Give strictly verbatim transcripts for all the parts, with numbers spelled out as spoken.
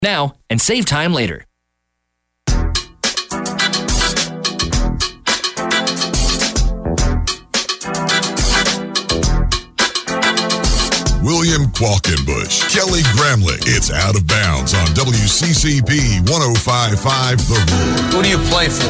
now and save time later. William Qualkenbush, Kelly Gramlich. It's Out of Bounds on W C C P one oh five point five The Roar. Who do you play for?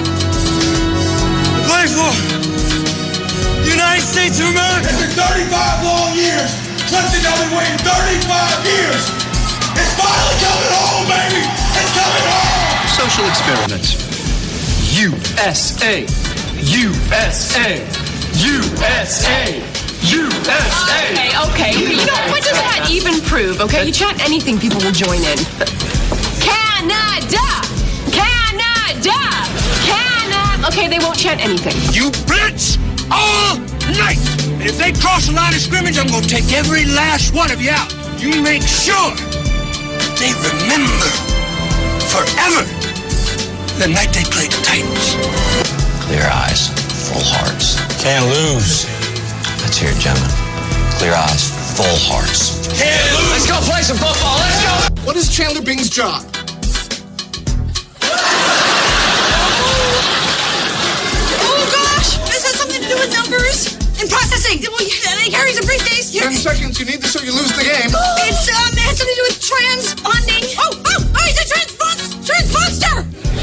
Play for the United States of America. After thirty-five long years, Clemson has been waiting thirty-five years. It's finally coming home, baby. It's coming home. Social experiments. U S A. U S A. U S A. U S A. Okay, okay. You know, what does that even prove, okay? You chant anything, people will join in. Canada! Canada! Canada! Okay, they won't chant anything. You blitz all night. And if they cross the line of scrimmage, I'm going to take every last one of you out. You make sure they remember forever the night they played the Titans. Clear eyes, full hearts. Can't lose. Let's hear it, gentlemen. Clear eyes, full hearts. Can't lose. Let's go play some football. Let's go. What is Chandler Bing's job? Oh, gosh. This has something to do with numbers and processing. Well, he carries a briefcase. Ten seconds. You need this or you lose the game. It's, um, it has something to do with transponding. Oh, oh, oh, he's a transpons- transponster.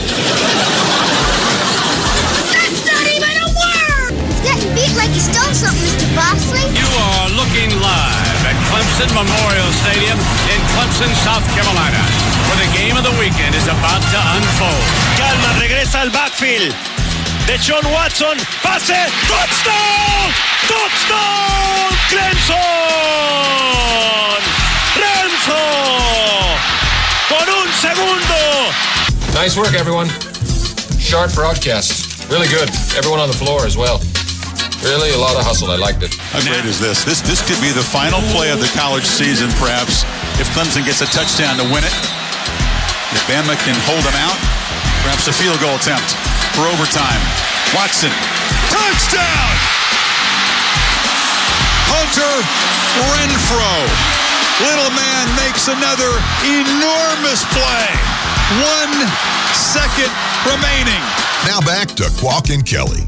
That's not even a word. That beat like you stole something, Mister Bosley. You are looking live at Clemson Memorial Stadium in Clemson, South Carolina, where the game of the weekend is about to unfold. Calma, regresa al backfield. De John Watson, pase, touchdown! Touchdown! Clemson! Renzo! Por un segundo! Nice work, everyone. Sharp broadcast. Really good. Everyone on the floor as well. Really a lot of hustle. I liked it. How great is this? This this could be the final play of the college season, perhaps, if Clemson gets a touchdown to win it. If Bama can hold them out, perhaps a field goal attempt for overtime. Watson, touchdown! Hunter Renfrow. Little man makes another enormous play. One second remaining. Now back to Qualk and Kelly.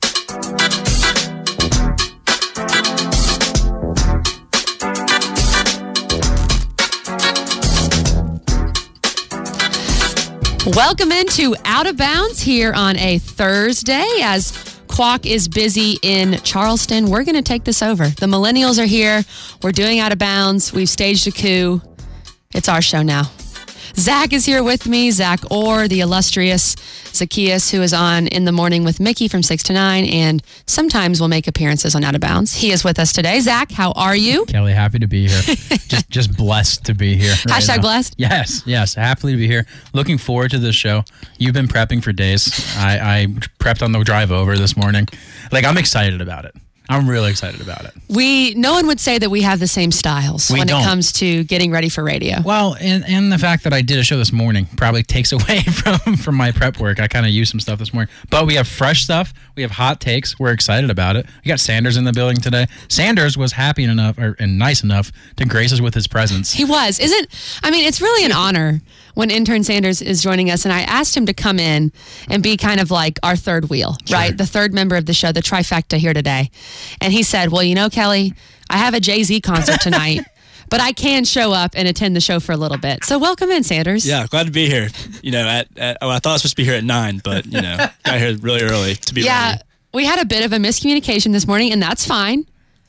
Welcome into Out of Bounds here on a Thursday. As Qualk is busy in Charleston, we're going to take this over. The millennials are here. We're doing Out of Bounds. We've staged a coup. It's our show now. Zach is here with me. Zach Orr, the illustrious Zacchaeus, who is on In the Morning with Mickey from six to nine, and sometimes will make appearances on Out of Bounds. He is with us today. Zach, how are you? Kelly, happy to be here. just just blessed to be here. Right Hashtag now. blessed? Yes, yes. Happily to be here. Looking forward to this show. You've been prepping for days. I, I prepped on the drive over this morning. Like, I'm excited about it. I'm really excited about it. We no one would say that we have the same styles we when don't. it comes to getting ready for radio. Well, and, and the fact that I did a show this morning probably takes away from, from my prep work. I kind of used some stuff this morning. But we have fresh stuff. We have hot takes. We're excited about it. We got Sanders in the building today. Sanders was happy enough or, and nice enough to grace us with his presence. He was. Isn't, I mean, it's really an honor when intern Sanders is joining us, and I asked him to come in and be kind of like our third wheel, sure. right? The third member of the show, the trifecta here today. And he said, well, you know, Kelly, I have a Jay-Z concert tonight, but I can show up and attend the show for a little bit. So welcome in, Sanders. Yeah, glad to be here. You know, at, at oh, I thought I was supposed to be here at nine, but, you know, got here really early to be yeah, ready. We had a bit of a miscommunication this morning, and that's fine.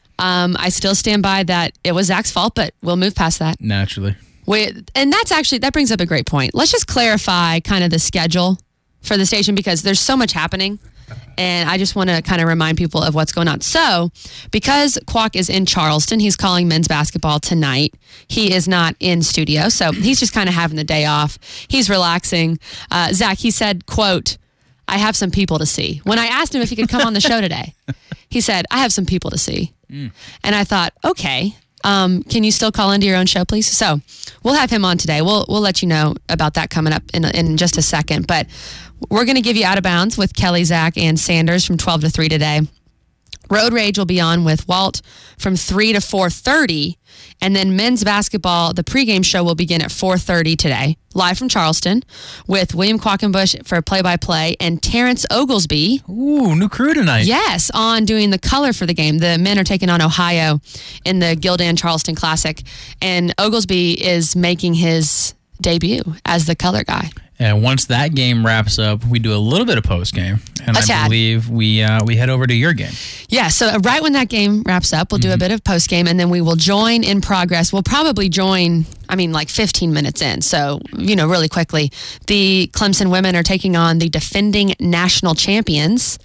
Um, I still stand by that it was Zach's fault, but we'll move past that. Naturally. We, and that's actually, that brings up a great point. Let's just clarify kind of the schedule for the station because there's so much happening. And I just want to kind of remind people of what's going on. So, because Qualk is in Charleston, he's calling men's basketball tonight. He is not in studio, so he's just kind of having the day off. He's relaxing. Uh, Zach, he said, quote, I have some people to see. When I asked him if he could come on the show today, he said, I have some people to see. Mm. And I thought, okay. Um, can you still call into your own show, please? So we'll have him on today. We'll we'll let you know about that coming up in in just a second. But we're going to give you Out of Bounds with Kelly, Zach, and Sanders from twelve to three today. Road Rage will be on with Walt from three to four thirty. And then men's basketball, the pregame show will begin at four thirty today, live from Charleston, with William Quackenbush for play-by-play and Terrence Oglesby. Ooh, new crew tonight. Yes, on doing the color for the game. The men are taking on Ohio in the Gildan Charleston Classic. And Oglesby is making his debut as the color guy. And once that game wraps up, we do a little bit of post game, and A I tad. believe we uh, we head over to your game. Yeah, so right when that game wraps up, we'll do a bit of post game, and then we will join in progress. We'll probably join, I mean, like fifteen minutes in. So, you know, really quickly. The Clemson women are taking on the defending national champions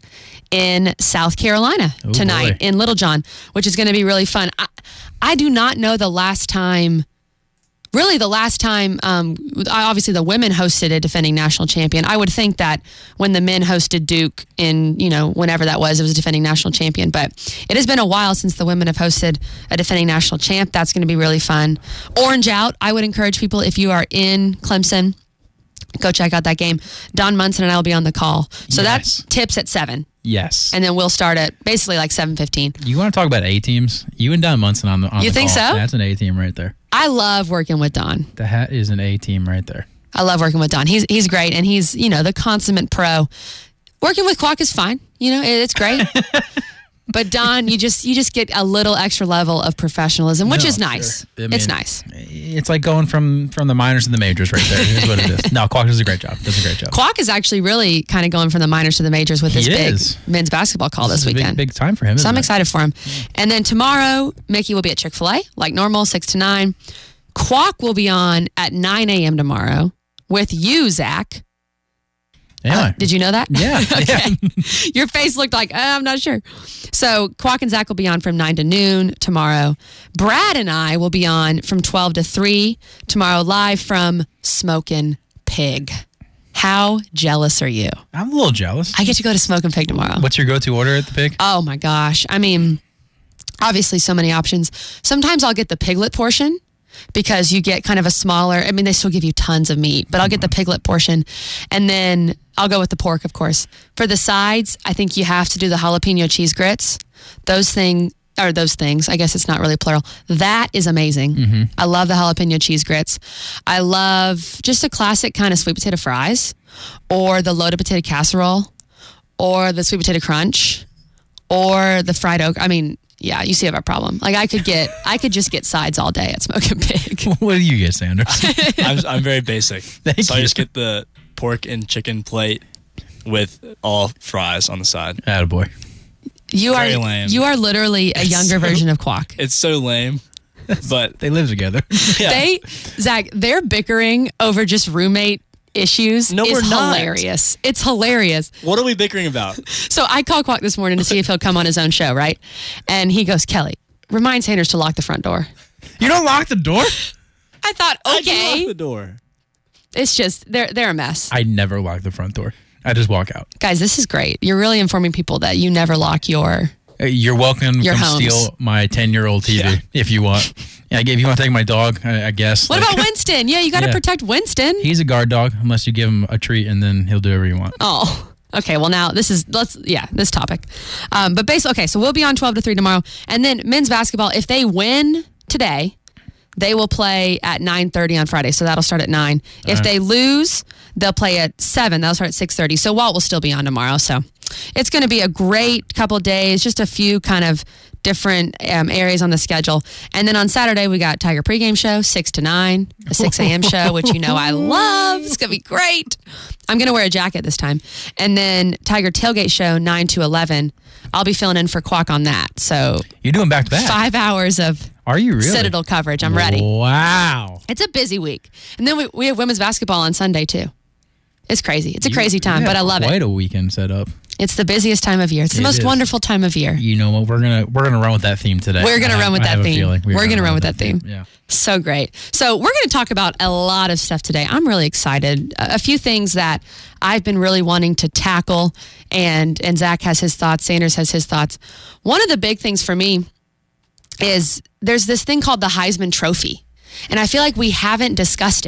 in South Carolina Oh, tonight boy. in Littlejohn, which is going to be really fun. I, I do not know the last time. Really, the last time, um, obviously the women hosted a defending national champion. I would think that when the men hosted Duke in, you know, whenever that was, it was a defending national champion. But it has been a while since the women have hosted a defending national champ. That's going to be really fun. Orange Out, I would encourage people, if you are in Clemson, go check out that game. Don Munson and I will be on the call. So Yes. that's tips at seven. Yes. And then we'll start at basically like seven fifteen. You want to talk about A teams? You and Don Munson on the on You the think call. so? That's an A team right there. I love working with Don. The hat is an A team right there. I love working with Don. He's he's great, and he's, you know, the consummate pro. Working with Quack is fine. You know, it, it's great. But Don, you just you just get a little extra level of professionalism, which No, is nice. sure. I It's mean, nice. It's like going from from the minors to the majors right there. Is what it is. No, Quack does a great job. Does a great job. Quack is actually really kind of going from the minors to the majors with He this big is. men's basketball call This this, is a big- weekend. big time for him, So isn't I'm it? excited for him. And then tomorrow, Mickey will be at Chick-fil-A, like normal, six to nine. Quack will be on at nine a.m. tomorrow with you, Zach. Yeah. Uh, did you know that? Yeah. Okay. Your face looked like, uh, I'm not sure. So Quack and Zach will be on from nine to noon tomorrow. Brad and I will be on from twelve to three tomorrow, live from Smokin' Pig. How jealous are you? I'm a little jealous. I get to go to Smokin' Pig tomorrow. What's your go-to order at the pig? Oh my gosh. I mean, obviously so many options. Sometimes I'll get the piglet portion because you get kind of a smaller, I mean, they still give you tons of meat, but I'll get the piglet portion. And then I'll go with the pork, of course. For the sides, I think you have to do the jalapeno cheese grits. Those things, or those things, I guess it's not really plural. That is amazing. Mm-hmm. I love the jalapeno cheese grits. I love just a classic kind of sweet potato fries, or the loaded potato casserole, or the sweet potato crunch, or the fried okra. I mean, yeah, you see I have a problem. Like I could get, I could just get sides all day at Smokin' Pig. What do you get, Sanders? I'm, I'm very basic. Thank so I you. just get the pork and chicken plate with all fries on the side. Attaboy. You Very are, lame. you are literally a younger so- version of Quack. It's so lame, but They live together. yeah. They, Zach, they're bickering over just roommate issues. No, is we're not. hilarious. It's hilarious. What are we bickering about? So I called Quack this morning to see if he'll come on his own show, right? And he goes, Kelly, remind Sanders to lock the front door. You don't lock the door? I thought, I do okay. lock the door. It's just, they're, they're a mess. I never lock the front door. I just walk out. Guys, this is great. You're really informing people that you never lock your... Uh, You're welcome to Your come homes. steal my ten-year-old T V Yeah. if you want. Yeah, if you want to take my dog, I, I guess. What Like, about Winston? Yeah, you got to Yeah. protect Winston. He's a guard dog unless you give him a treat and then he'll do whatever you want. Oh, okay. Well, now this is, let's, yeah, this topic. Um, but basically, okay, so we'll be on twelve to three tomorrow. And then men's basketball, if they win today, they will play at nine thirty on Friday. So that'll start at nine. If right. they lose, they'll play at seven. That'll start at six thirty. So Walt will still be on tomorrow. So it's going to be a great couple of days, just a few kind of different um, areas on the schedule. And then on Saturday, we got Tiger pregame show, six to nine, a six a.m. show, which you know I love. It's going to be great. I'm going to wear a jacket this time. And then Tiger tailgate show, nine to eleven. I'll be filling in for Quack on that. So You're doing back to back. five hours of Are you really? Citadel coverage. I'm ready. Wow. It's a busy week. And then we, we have women's basketball on Sunday, too. It's crazy. It's a You- crazy time, you but I have love Quite it. a weekend set up. It's the busiest time of year. It's the It most is. wonderful time of year. You know what? We're gonna we're gonna run with that theme today. We're going I to have- run with I that have a theme. feeling We're going to run with that theme. Yeah. So great. So we're going to talk about a lot of stuff today. I'm really excited. A a few things that I've been really wanting to tackle, and, and Zach has his thoughts. Sanders has his thoughts. One of the big things for me is there's this thing called the Heisman Trophy, and I feel like we haven't discussed it.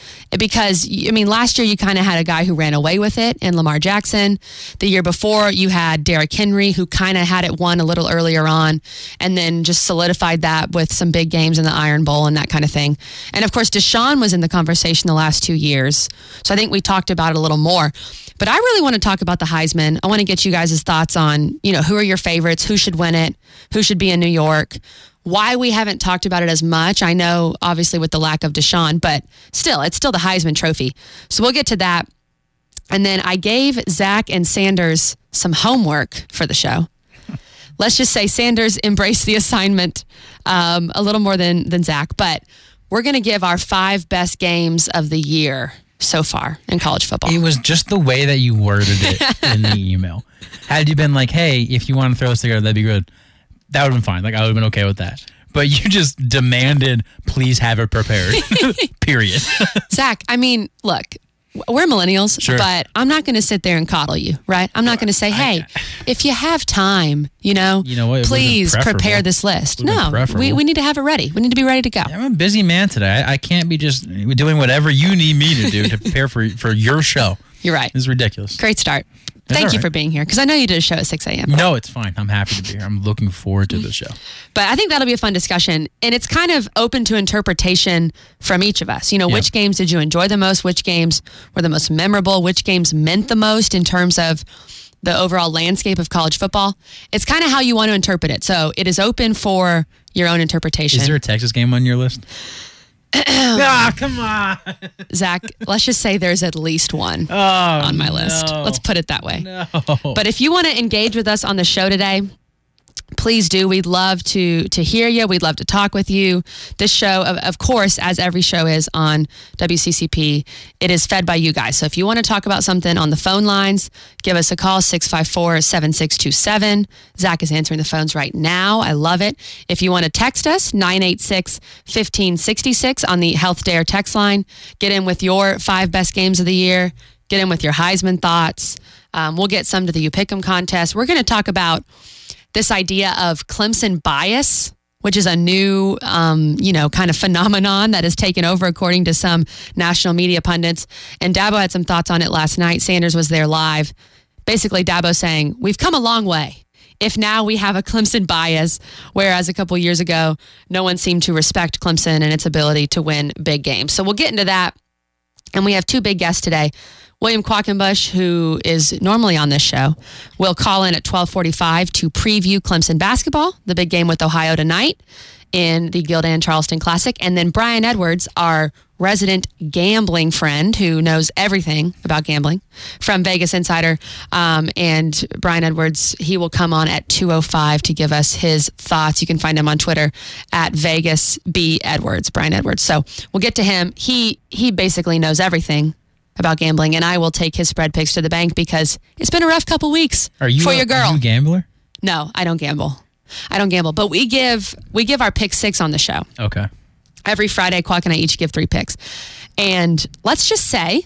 because, I mean, last year you kind of had a guy who ran away with it in Lamar Jackson. The year before you had Derrick Henry, who kind of had it won a little earlier on and then just solidified that with some big games in the Iron Bowl and that kind of thing. And of course, Deshaun was in the conversation the last two years. So I think we talked about it a little more. But I really want to talk about the Heisman. I want to get you guys' thoughts on, you know, who are your favorites, who should win it, who should be in New York, why we haven't talked about it as much. I know, obviously, with the lack of Deshaun, but still, it's still the Heisman Trophy. So we'll get to that. And then I gave Zach and Sanders some homework for the show. Let's just say Sanders embraced the assignment um, a little more than, than Zach, but we're going to give our five best games of the year so far in college football. It was just the way that you worded it in the email. Had you been like, hey, if you want to throw this together, that'd be good, that would have been fine. Like, I would have been okay with that. But you just demanded, please have it prepared. Period. Zach, I mean, look, we're millennials, sure. but I'm not going to sit there and coddle you, right? I'm not going to say, hey, I, if you have time, you know, you know what, please prepare this list. No, we, we need to have it ready. We need to be ready to go. I'm a busy man today. I, I can't be just doing whatever you need me to do to prepare for, for your show. You're right. It's ridiculous. Great start. That's Thank you right. for being here, because I know you did a show at six a.m. No, it's fine. I'm happy to be here. I'm looking forward to the show. But I think that'll be a fun discussion, and it's kind of open to interpretation from each of us. You know, yeah. which games did you enjoy the most? Which games were the most memorable? Which games meant the most in terms of the overall landscape of college football? It's kind of how you want to interpret it. So it is open for your own interpretation. Is there a Texas game on your list? Ah, come on. Zach, let's just say there's at least one oh, on my list. No. Let's put it that way. No. But if you want to engage with us on the show today, please do. We'd love to to hear you. We'd love to talk with you. This show, of, of course, as every show is on W C C P, it is fed by you guys. So if you want to talk about something on the phone lines, give us a call, six five four, seven six two seven. Zach is answering the phones right now. I love it. If you want to text us, nine eight six, one five six six on the Health Dare text line. Get in with your five best games of the year. Get in with your Heisman thoughts. Um, we'll get some to the You Pick 'em contest. We're going to talk about this idea of Clemson bias, which is a new, um, you know, kind of phenomenon that has taken over, according to some national media pundits. And Dabo had some thoughts on it last night. Sanders was there live. Basically, Dabo saying, we've come a long way. If now we have a Clemson bias, whereas a couple years ago, no one seemed to respect Clemson and its ability to win big games. So we'll get into that. And we have two big guests today. William Quackenbush, who is normally on this show, will call in at twelve forty-five to preview Clemson basketball, the big game with Ohio tonight in the Gildan Charleston Classic. And then Brian Edwards, our resident gambling friend who knows everything about gambling from Vegas Insider. Um, and Brian Edwards, he will come on at two oh five to give us his thoughts. You can find him on Twitter at Vegas B Edwards, Brian Edwards. So we'll get to him. He he basically knows everything about gambling, and I will take his spread picks to the bank because it's been a rough couple weeks are you for a, your girl. Are you a gambler? No, I don't gamble. I don't gamble, but we give we give our pick six on the show. Okay. Every Friday, Quack and I each give three picks. And let's just say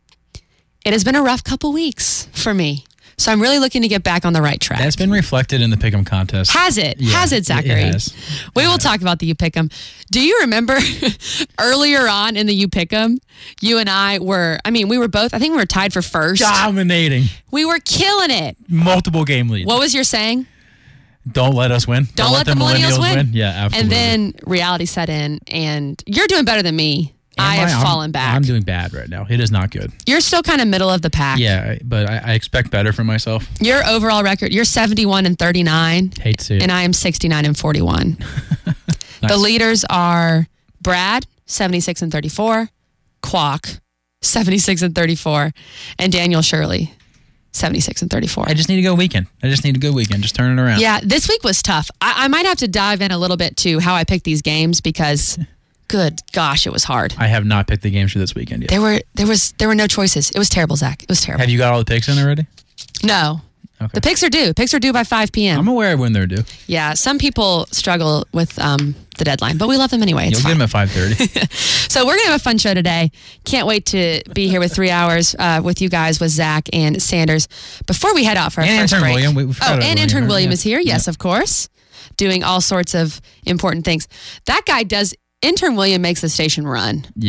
it has been a rough couple weeks for me. So I'm really looking to get back on the right track. That's been reflected in the Pick'em contest. Has it? Yeah, has it, Zachary? It has. We will talk about the You Pick'em. Do you remember earlier on in the You Pick'em, you and I were, I mean, we were both, I think we were tied for first. Dominating. We were killing it. Multiple game leads. What was your saying? Don't let us win. Don't, Don't let, let the millennials, millennials win. win. Yeah, absolutely. And then reality set in, and you're doing better than me. Am I have I? fallen I'm, back. I'm doing bad right now. It is not good. You're still kind of middle of the pack. Yeah, but I, I expect better for myself. Your overall record, you're seventy-one and thirty-nine. Hate to see it. And I am sixty-nine and forty-one. Nice. The leaders are Brad, seventy-six and thirty-four, Quack, seventy-six and thirty-four, and Daniel Shirley, seventy-six and thirty-four. I just need to go weekend. I just need a good weekend. Just turn it around. Yeah, this week was tough. I, I might have to dive in a little bit to how I picked these games because, good gosh, it was hard. I have not picked the games for this weekend yet. There were there was there were no choices. It was terrible, Zach. It was terrible. Have you got all the picks in already? No. Okay. The picks are due. Picks are due by five p.m. I'm aware of when they're due. Yeah, some people struggle with um, the deadline, but we love them anyway. It's You'll fine. get them at five thirty. So we're going to have a fun show today. Can't wait to be here with three hours uh, with you guys, with Zach and Sanders. Before we head out for our and first intern break. William. We, oh, and William, intern right? William yeah. is here. Yes, yeah. of course. Doing all sorts of important things. That guy does, intern William makes the station run. Yeah.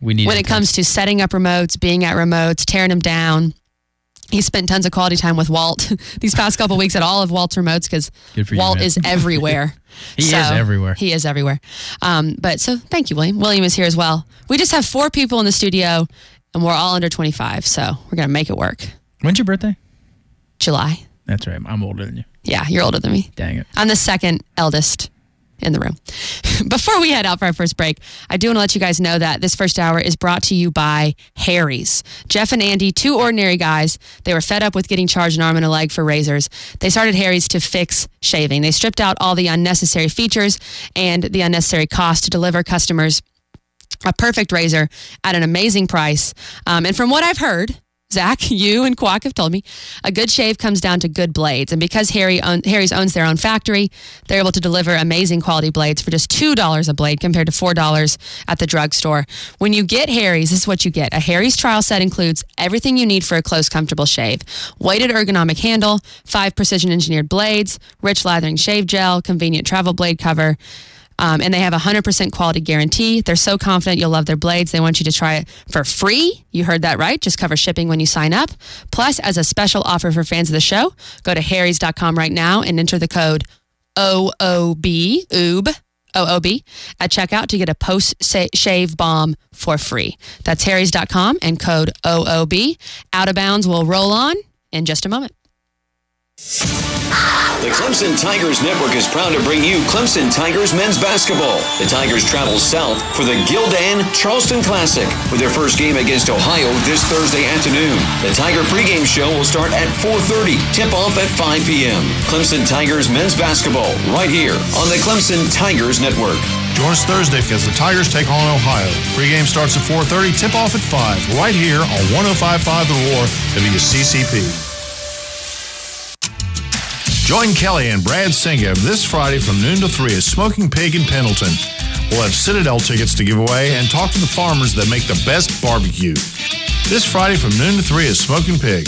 we need when it comes to setting up remotes, being at remotes, tearing them down. He spent tons of quality time with Walt these past couple weeks at all of Walt's remotes because Walt you, is everywhere. he so, is everywhere. He is everywhere. Um, but so thank you, William. William is here as well. We just have four people in the studio, and we're all under twenty-five, so we're going to make it work. When's your birthday? July. That's right. I'm older than you. Yeah, you're older than me. Dang it. I'm the second eldest in the room. Before we head out for our first break, I do want to let you guys know that this first hour is brought to you by Harry's. Jeff and Andy, two ordinary guys, they were fed up with getting charged an arm and a leg for razors. They started Harry's to fix shaving. They stripped out all the unnecessary features and the unnecessary cost to deliver customers a perfect razor at an amazing price. Um, and from what I've heard, Zach, you and Quack have told me, a good shave comes down to good blades. And because Harry own, Harry's owns their own factory, they're able to deliver amazing quality blades for just two dollars a blade compared to four dollars at the drugstore. When you get Harry's, this is what you get. A Harry's trial set includes everything you need for a close, comfortable shave. Weighted ergonomic handle, five precision-engineered blades, rich lathering shave gel, convenient travel blade cover. Um, and they have a one hundred percent quality guarantee. They're so confident you'll love their blades. They want you to try it for free. You heard that right. Just cover shipping when you sign up. Plus, as a special offer for fans of the show, go to harrys dot com right now and enter the code O O B, O O B, O O B, at checkout to get a post-shave balm for free. That's harrys dot com and code O O B. Out of Bounds will roll on in just a moment. The Clemson Tigers Network is proud to bring you Clemson Tigers men's basketball. The Tigers travel south for the Gildan Charleston Classic with their first game against Ohio this Thursday afternoon. The Tiger pregame show will start at four thirty, tip-off at five p.m. Clemson Tigers men's basketball right here on the Clemson Tigers Network. Join us Thursday as the Tigers take on Ohio. Pregame starts at four thirty, tip-off at five, right here on one oh five point five The Roar, W C C P. Join Kelly and Brad Singa this Friday from noon to three at Smoking Pig in Pendleton. We'll have Citadel tickets to give away and talk to the farmers that make the best barbecue. This Friday from noon to three at Smoking Pig.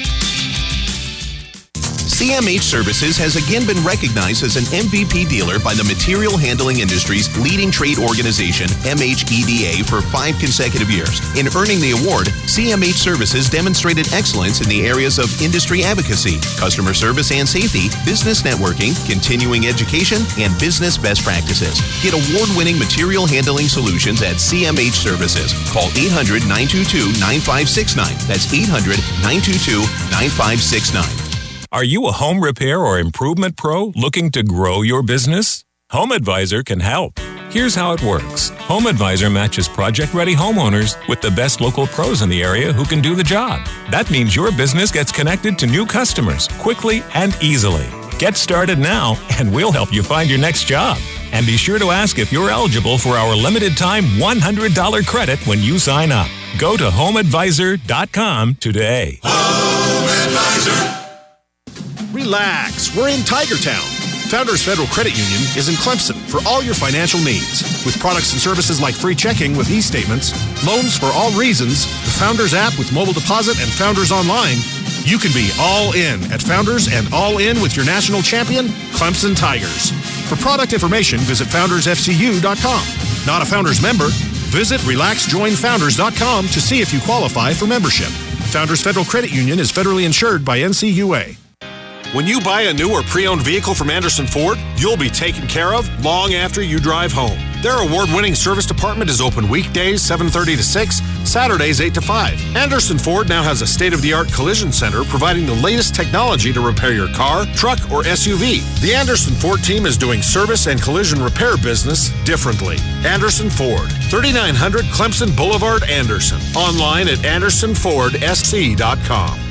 C M H Services has again been recognized as an M V P dealer by the material handling industry's leading trade organization, M H E D A, for five consecutive years. In earning the award, C M H Services demonstrated excellence in the areas of industry advocacy, customer service and safety, business networking, continuing education, and business best practices. Get award-winning material handling solutions at C M H Services. Call eight hundred, nine two two, nine five six nine. That's eight hundred, nine two two, nine five six nine. Are you a home repair or improvement pro looking to grow your business? Home Advisor can help. Here's how it works. Home Advisor matches project-ready homeowners with the best local pros in the area who can do the job. That means your business gets connected to new customers quickly and easily. Get started now, and we'll help you find your next job. And be sure to ask if you're eligible for our limited-time one hundred dollars credit when you sign up. Go to home advisor dot com today. Home Advisor. Relax, we're in Tiger Town. Founders Federal Credit Union is in Clemson for all your financial needs. With products and services like free checking with e-statements, loans for all reasons, the Founders app with mobile deposit, and Founders Online, you can be all in at Founders and all in with your national champion, Clemson Tigers. For product information, visit founders f c u dot com. Not a Founders member? Visit relax join founders dot com to see if you qualify for membership. Founders Federal Credit Union is federally insured by N C U A. When you buy a new or pre-owned vehicle from Anderson Ford, you'll be taken care of long after you drive home. Their award-winning service department is open weekdays seven thirty to six, Saturdays eight to five. Anderson Ford now has a state-of-the-art collision center providing the latest technology to repair your car, truck, or S U V. The Anderson Ford team is doing service and collision repair business differently. Anderson Ford, thirty-nine hundred Clemson Boulevard, Anderson. Online at anderson ford s c dot com.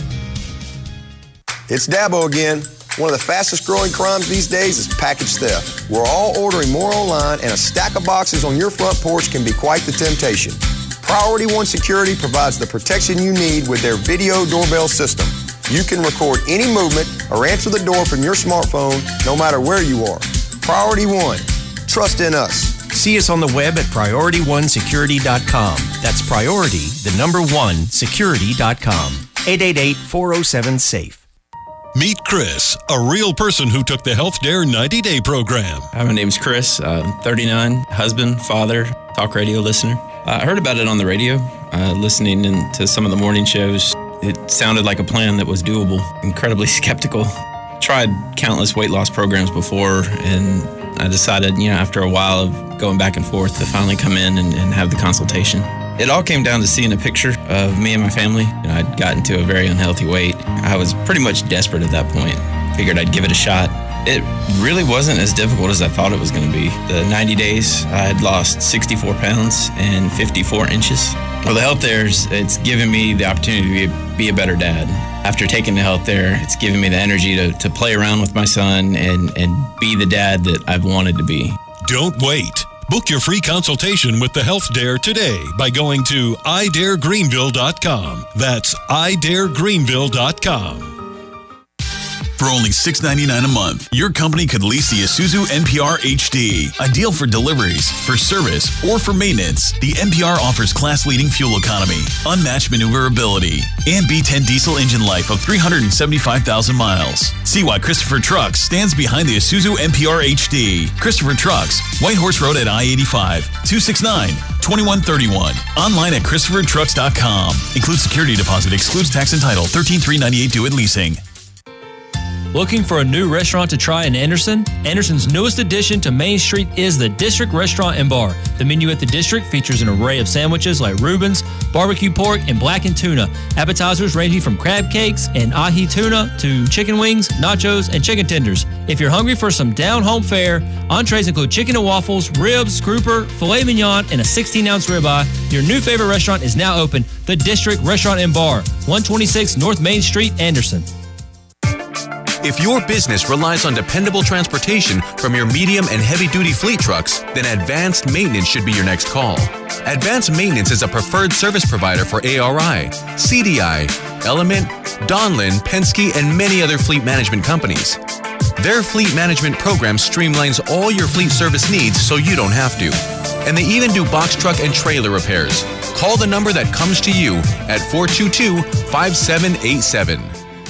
It's Dabo again. One of the fastest growing crimes these days is package theft. We're all ordering more online, and a stack of boxes on your front porch can be quite the temptation. Priority One Security provides the protection you need with their video doorbell system. You can record any movement or answer the door from your smartphone no matter where you are. Priority One. Trust in us. See us on the web at priority one security dot com. That's priority, the number one, security dot com. eight eight eight, four oh seven, SAFE. Meet Chris, a real person who took the Health Dare ninety-day program. Hi, my name's Chris, uh, thirty-nine, husband, father, talk radio listener. I heard about it on the radio, uh, listening in to some of the morning shows. It sounded like a plan that was doable. Incredibly skeptical. Tried countless weight loss programs before, and I decided, you know, after a while of going back and forth, to finally come in and, and have the consultation. It all came down to seeing a picture of me and my family. You know, I'd gotten to a very unhealthy weight. I was pretty much desperate at that point. Figured I'd give it a shot. It really wasn't as difficult as I thought it was going to be. The ninety days, I had lost sixty-four pounds and fifty-four inches. Well, the Health There's, it's given me the opportunity to be, be a better dad. After taking the Health There, it's given me the energy to, to play around with my son and, and be the dad that I've wanted to be. Don't wait. Book your free consultation with the Health Dare today by going to i dare greenville dot com. That's i dare greenville dot com. For only six dollars and ninety-nine cents a month, your company could lease the Isuzu N P R H D. Ideal for deliveries, for service, or for maintenance, the N P R offers class-leading fuel economy, unmatched maneuverability, and B ten diesel engine life of three hundred seventy-five thousand miles. See why Christopher Trucks stands behind the Isuzu N P R H D. Christopher Trucks, White Horse Road at I eighty-five, two six nine, two one three one. Online at christopher trucks dot com. Includes security deposit, excludes tax and title, thirteen thousand three hundred ninety-eight dollars due at leasing. Looking for a new restaurant to try in Anderson? Anderson's newest addition to Main Street is the District Restaurant and Bar. The menu at the District features an array of sandwiches like Reuben's, barbecue pork, and blackened tuna. Appetizers ranging from crab cakes and ahi tuna to chicken wings, nachos, and chicken tenders. If you're hungry for some down-home fare, entrees include chicken and waffles, ribs, grouper, filet mignon, and a sixteen-ounce ribeye. Your new favorite restaurant is now open, the District Restaurant and Bar, one twenty-six North Main Street, Anderson. If your business relies on dependable transportation from your medium and heavy-duty fleet trucks, then Advanced Maintenance should be your next call. Advanced Maintenance is a preferred service provider for A R I, C D I, Element, Donlin, Penske, and many other fleet management companies. Their fleet management program streamlines all your fleet service needs so you don't have to. And they even do box truck and trailer repairs. Call the number that comes to you at four two two, five seven eight seven.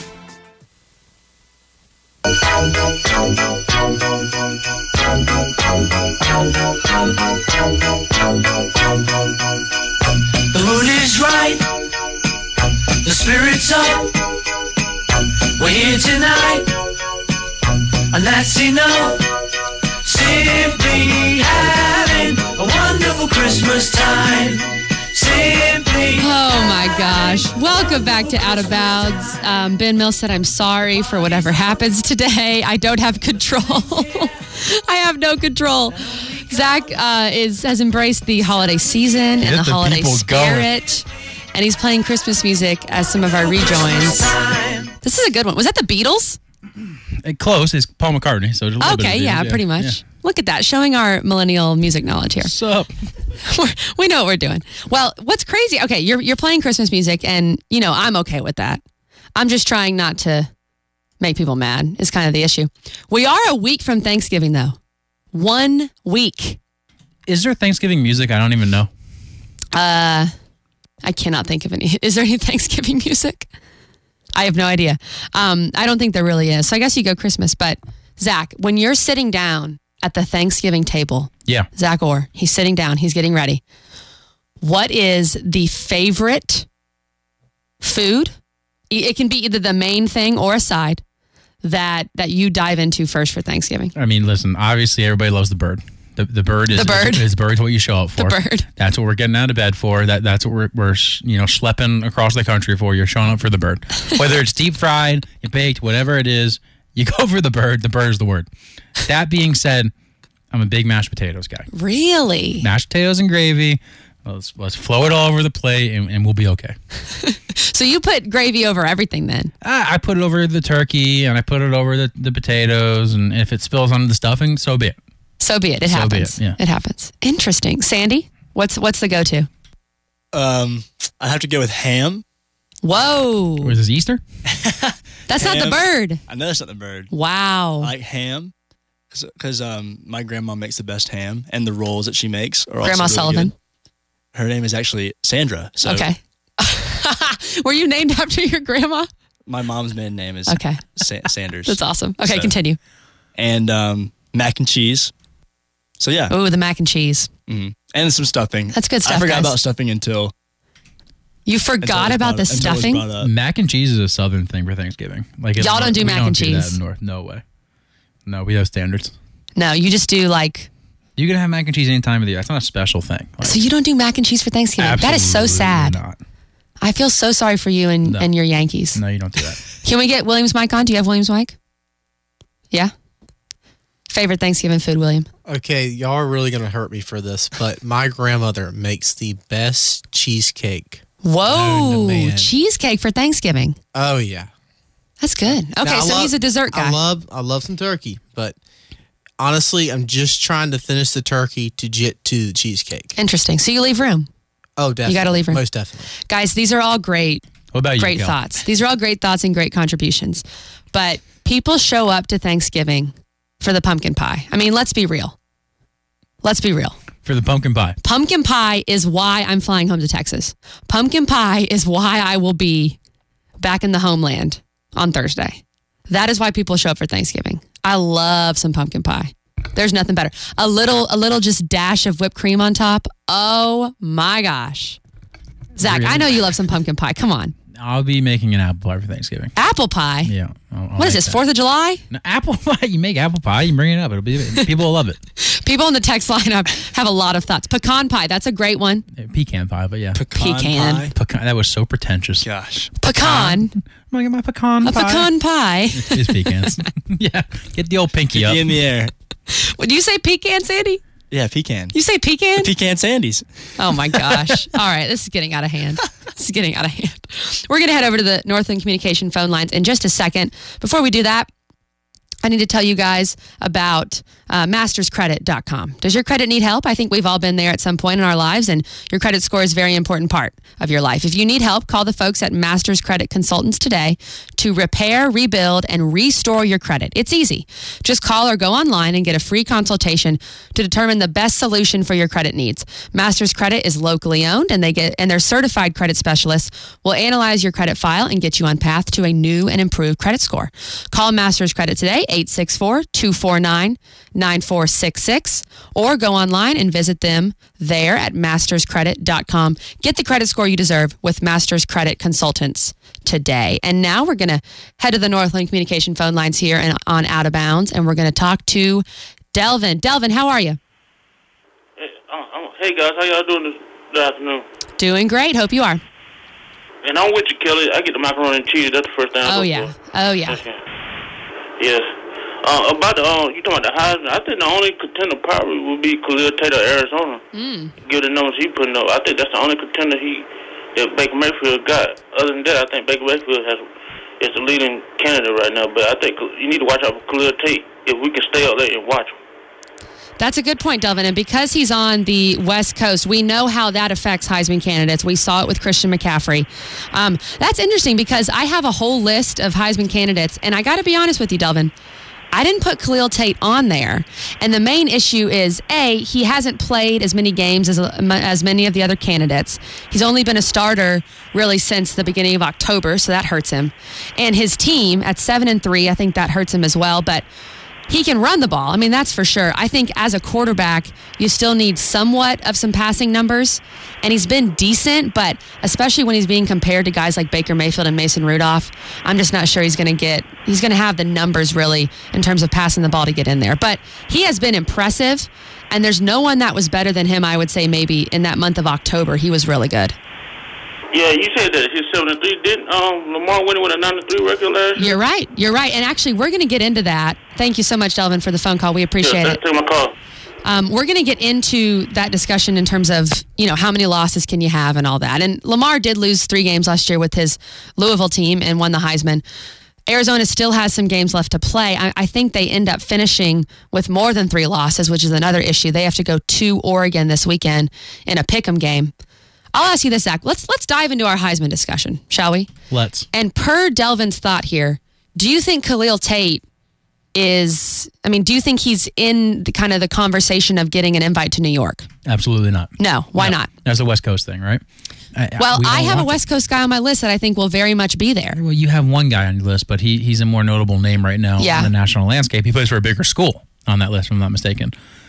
The mood is right, the spirit's up. We're here tonight, and that's enough. Simply having a wonderful Christmas time. Simply. Oh my gosh. Welcome back to Out of Bounds. Um, Ben Mills said, I'm sorry for whatever happens today. I don't have control. I have no control. Zach uh, is has embraced the holiday season Get and the, the holiday people spirit. Going. And he's playing Christmas music as some of our rejoins. This is a good one. Was that the Beatles? Close. It's Paul McCartney. So a little bit okay, of yeah, yeah, pretty much. Yeah. Look at that, showing our millennial music knowledge here. What's up? We know what we're doing. Well, what's crazy, okay, you're you're playing Christmas music, and, you know, I'm okay with that. I'm just trying not to make people mad is kind of the issue. We are a week from Thanksgiving, though. One week. Is there Thanksgiving music? I don't even know. Uh, I cannot think of any. Is there any Thanksgiving music? I have no idea. Um, I don't think there really is. So I guess you go Christmas. But, Zach, when you're sitting down at the Thanksgiving table, yeah, Zach Orr, he's sitting down, he's getting ready. What is the favorite food? It can be either the main thing or a side that that you dive into first for Thanksgiving. I mean, listen, obviously everybody loves the bird. The, the bird is the bird. Is, is bird's what you show up for. The bird. That's what we're getting out of bed for. That that's what we're we're you know schlepping across the country for. You're showing up for the bird. Whether it's deep fried, baked, whatever it is, you go for the bird. The bird is the word. That being said, I'm a big mashed potatoes guy. Really? Mashed potatoes and gravy. Let's let's flow it all over the plate, and, and we'll be okay. So you put gravy over everything then? I, I put it over the turkey, and I put it over the, the potatoes, and if it spills onto the stuffing, so be it. So be it. It so happens. Be it, yeah. It happens. Interesting. Sandy, what's what's the go-to? Um, I have to go with ham. Whoa. Was this Easter? That's ham. not the bird. I know it's not the bird. Wow. I like ham because um, my grandma makes the best ham, and the rolls that she makes are Grandma also really Sullivan. good. Her name is actually Sandra. So okay. Were you named after your grandma? My mom's maiden name is okay. Sa- Sanders. That's awesome. Okay, so, continue. And um, mac and cheese. So yeah. Oh, the mac and cheese. Mm-hmm. And some stuffing. That's good stuff, I forgot guys. about stuffing until You forgot about the stuffing? Mac and cheese is a Southern thing for Thanksgiving. Like in Y'all North- don't do we mac don't and do that cheese? in North. No way. No, we have standards. No, you just do like. You can have mac and cheese any time of the year. It's not a special thing. Like, So you don't do mac and cheese for Thanksgiving? That is so absolutely sad. not. I feel so sorry for you and, No. and your Yankees. No, you don't do that. Can we get William's mic on? Do you have William's mic? Yeah? Favorite Thanksgiving food, William? Okay, y'all are really going to hurt me for this, but my grandmother makes the best cheesecake. Whoa, known to man. cheesecake for Thanksgiving. Oh, yeah. That's good. Okay, Now, I so love- he's a dessert guy. I love I love some turkey, but honestly, I'm just trying to finish the turkey to get to the cheesecake. Interesting. So you leave room. Oh, definitely. You got to leave room. Most definitely. Guys, these are all great. What about you, Great Kel? thoughts. These are all great thoughts and great contributions. But people show up to Thanksgiving for the pumpkin pie. I mean, let's be real. Let's be real. For the pumpkin pie. Pumpkin pie is why I'm flying home to Texas. Pumpkin pie is why I will be back in the homeland on Thursday. That is why people show up for Thanksgiving. I love some pumpkin pie. There's nothing better. A little, a little just dash of whipped cream on top. Oh my gosh. Zach, I know you love some pumpkin pie. Come on. I'll be making an apple pie for Thanksgiving. Apple pie? Yeah. I'll- I'll What is make this, that. fourth of July? No, apple pie. You make apple pie. You bring it up. It'll be people will love it. People in the text lineup have a lot of thoughts. Pecan pie, that's a great one. Pecan pie, but yeah. Pecan Pecan. pie? Pecan. That was so pretentious. Gosh. Pecan. I'm gonna get my pecan A pie. pecan pie. It's pecans. Yeah. Get the old pinky up. In the air. Would you say pecan, Sandy? Yeah, pecan. You say pecan? The pecan sandies. Oh my gosh. All right, this is getting out of hand. This is getting out of hand. We're going to head over to the Northland Communication phone lines in just a second. Before we do that, I need to tell you guys about uh, masters credit dot com. Does your credit need help? I think we've all been there at some point in our lives, and your credit score is a very important part of your life. If you need help, call the folks at Masters Credit Consultants today to repair, rebuild, and restore your credit. It's easy. Just call or go online and get a free consultation to determine the best solution for your credit needs. Masters Credit is locally owned, and they get and their certified credit specialists will analyze your credit file and get you on path to a new and improved credit score. Call Masters Credit today, eight six four, two four nine, nine four six six, or go online and visit them there at masters credit dot com. Get the credit score you deserve with Masters Credit Consultants today. And now we're going to head to the Northland Communication phone lines here and on Out of Bounds, and we're going to talk to Delvin. Delvin, how are you? Hey, uh, uh, hey guys, how y'all doing this, this afternoon? Doing great. Hope you are. And I'm with you, Kelly. I get the macaroni and cheese. That's the first thing I Oh, go yeah. for. Oh, yeah. Okay. Yes. Uh, about the, uh, you talking about the Heisman, I think the only contender probably would be Khalil Tate of Arizona. Mm. Give the numbers he putting up. I think that's the only contender he that Baker Mayfield got. Other than that, I think Baker Mayfield has is the leading candidate right now. But I think you need to watch out for Khalil Tate if we can stay up there and watch him. That's a good point, Delvin. And because he's on the West Coast, we know how that affects Heisman candidates. We saw it with Christian McCaffrey. Um, that's interesting because I have a whole list of Heisman candidates, and I got to be honest with you, Delvin. I didn't put Khalil Tate on there. And the main issue is, A, he hasn't played as many games as, as many of the other candidates. He's only been a starter really since the beginning of October, so that hurts him. And his team at seven and three, I think that hurts him as well. But he can run the ball. I mean, that's for sure. I think as a quarterback, you still need somewhat of some passing numbers. And he's been decent, but especially when he's being compared to guys like Baker Mayfield and Mason Rudolph, I'm just not sure he's going to get, he's going to have the numbers really in terms of passing the ball to get in there. But he has been impressive, and there's no one that was better than him, I would say, maybe in that month of October. He was really good. Yeah, you said that he's seven and three. Didn't um, Lamar win with a nine and three record last year? You're right. You're right. And actually, we're going to get into that. Thank you so much, Delvin, for the phone call. We appreciate yeah, it. Take my call. Um, we're going to get into that discussion in terms of, you know, how many losses can you have and all that. And Lamar did lose three games last year with his Louisville team and won the Heisman. Arizona still has some games left to play. I, I think they end up finishing with more than three losses, which is another issue. They have to go to Oregon this weekend in a pick'em game. I'll ask you this, Zach. Let's let's dive into our Heisman discussion, shall we? Let's. And per Delvin's thought here, do you think Khalil Tate is, I mean, do you think he's in the kind of the conversation of getting an invite to New York? Absolutely not. No. Why No. not? That's a West Coast thing, right? I, Well, we I don't have a want West Coast guy on my list that I think will very much be there. Well, you have one guy on your list, but he he's a more notable name right now Yeah. in the national landscape. He plays for a bigger school on that list, if I'm not mistaken.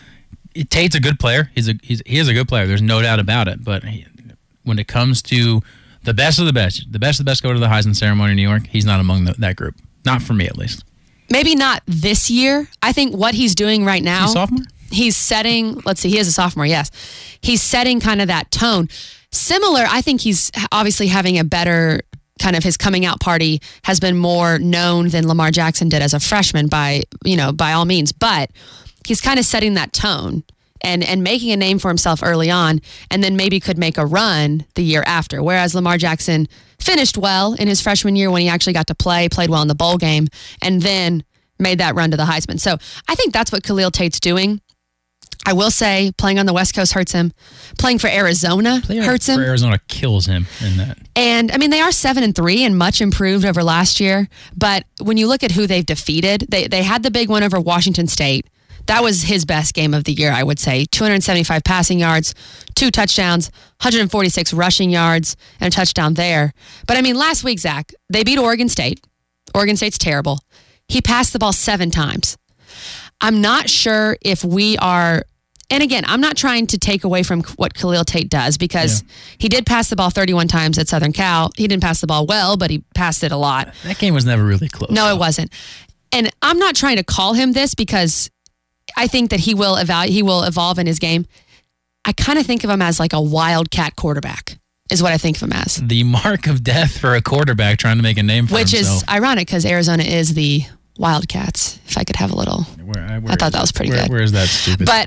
Tate's a good player. He's a he's he is a good player. There's no doubt about it. But he, when it comes to the best of the best, the best of the best go to the Heisman ceremony in New York, he's not among the, that group. Not for me, at least. Maybe not this year. I think what he's doing right now. He's a sophomore? He's setting, let's see, he is a sophomore, yes. He's setting kind of that tone. Similar, I think he's obviously having a better kind of his coming out party has been more known than Lamar Jackson did as a freshman by, you know, by all means. But he's kind of setting that tone and, and making a name for himself early on, and then maybe could make a run the year after. Whereas Lamar Jackson finished well in his freshman year when he actually got to play, played well in the bowl game, and then made that run to the Heisman. So I think that's what Khalil Tate's doing. I will say playing on the West Coast hurts him. Playing for Arizona Playing hurts for him. Arizona kills him in that. And I mean, they are seven and three and much improved over last year. But when you look at who they've defeated, they they had the big one over Washington State. That was his best game of the year, I would say. two hundred seventy-five passing yards, two touchdowns, one hundred forty-six rushing yards, and a touchdown there. But I mean, last week, Zach, they beat Oregon State. Oregon State's terrible. He passed the ball seven times. I'm not sure if we are, and again, I'm not trying to take away from what Khalil Tate does, because yeah. he did pass the ball thirty-one times at Southern Cal. He didn't pass the ball well, but he passed it a lot. That game was never really close. No, it wasn't. And I'm not trying to call him this because I think that he will evaluate, he will evolve in his game. I kind of think of him as like a wildcat quarterback, is what I think of him as. The mark of death for a quarterback trying to make a name for Which himself. is ironic because Arizona is the Wildcats, if I could have a little. Where, where I thought that was pretty where, good. Where is that stupid? But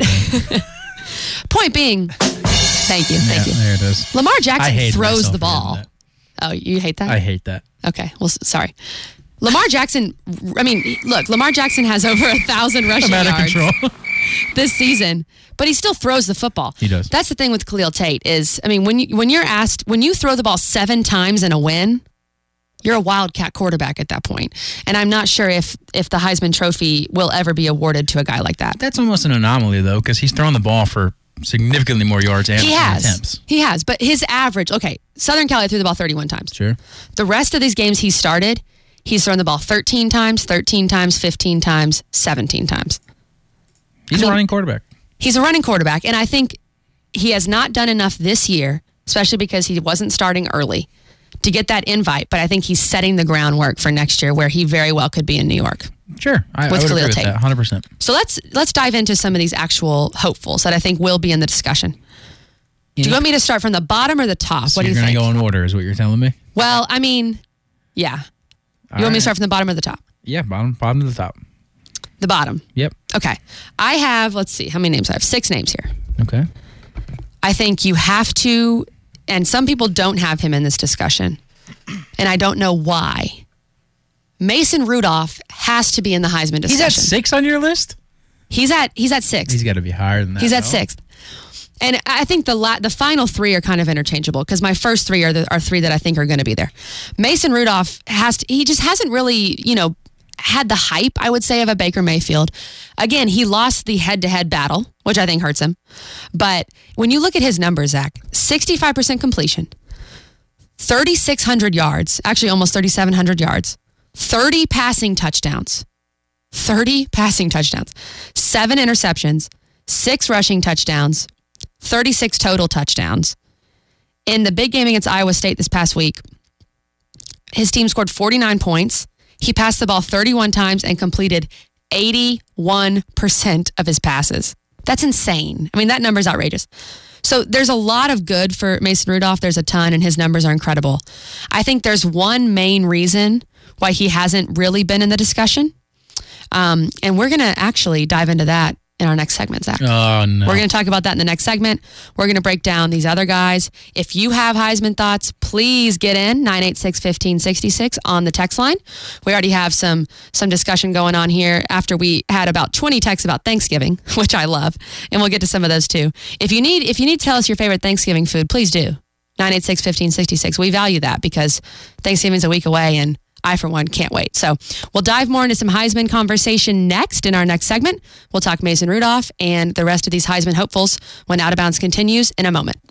point being, thank you, thank yeah, you. There it is. Lamar I Jackson hate throws myself the for ball. doing Oh, you hate that? I hate that. Okay, well, s- sorry. Lamar Jackson, I mean, look, Lamar Jackson has over a thousand rushing I'm out of yards control. this season, but he still throws the football. He does. That's the thing with Khalil Tate is, I mean, when you, when you're asked, when you throw the ball seven times in a win, you're a wildcat quarterback at that point. And I'm not sure if if the Heisman Trophy will ever be awarded to a guy like that. That's almost an anomaly, though, because he's throwing the ball for significantly more yards and He has. attempts. He has. But his average, okay, Southern Cal threw the ball thirty-one times. Sure. The rest of these games he started, he's thrown the ball thirteen times, thirteen times, fifteen times, seventeen times. He's I mean, a running quarterback. He's a running quarterback. And I think he has not done enough this year, especially because he wasn't starting early, to get that invite. But I think he's setting the groundwork for next year where he very well could be in New York. Sure. I, With I would Khalil agree with Tate. that, one hundred percent. So let's let's dive into some of these actual hopefuls that I think will be in the discussion. Do you want me to start from the bottom or the top? So what do you you're think? going to go in order is what you're telling me? Well, I mean, yeah. You All want me right. to start from the bottom or the top? Yeah, bottom, bottom to the top. The bottom. Yep. Okay. I have, let's see, how many names I have? Six names here. Okay. I think you have to, and some people don't have him in this discussion, and I don't know why. Mason Rudolph has to be in the Heisman discussion. He's at six on your list? He's at he's at six. He's got to be higher than that. He's at no? sixth. And I think the la- the final three are kind of interchangeable because my first three are the are three that I think are going to be there. Mason Rudolph has to, he just hasn't really, you know, had the hype, I would say, of a Baker Mayfield. Again, he lost the head-to-head battle, which I think hurts him. But when you look at his numbers, Zach, sixty-five percent completion, thirty-six hundred yards, actually almost thirty-seven hundred yards, thirty passing touchdowns, thirty passing touchdowns, seven interceptions, six rushing touchdowns, thirty-six total touchdowns. In the big game against Iowa State this past week, his team scored forty-nine points. He passed the ball thirty-one times and completed eighty-one percent of his passes. That's insane. I mean, that number is outrageous. So there's a lot of good for Mason Rudolph. There's a ton, and his numbers are incredible. I think there's one main reason why he hasn't really been in the discussion. Um, and we're going to actually dive into that in our next segment, Zach. Oh, no. We're going to talk about that in the next segment. We're going to break down these other guys. If you have Heisman thoughts, please get in nine eight six, one five six six on the text line. We already have some some discussion going on here after we had about twenty texts about Thanksgiving, which I love, and we'll get to some of those too. If you need if you need to tell us your favorite Thanksgiving food, please do. nine eight six, one five six six. We value that because Thanksgiving's a week away and I, for one, can't wait. So we'll dive more into some Heisman conversation next in our next segment. We'll talk Mason Rudolph and the rest of these Heisman hopefuls when Out of Bounds continues in a moment.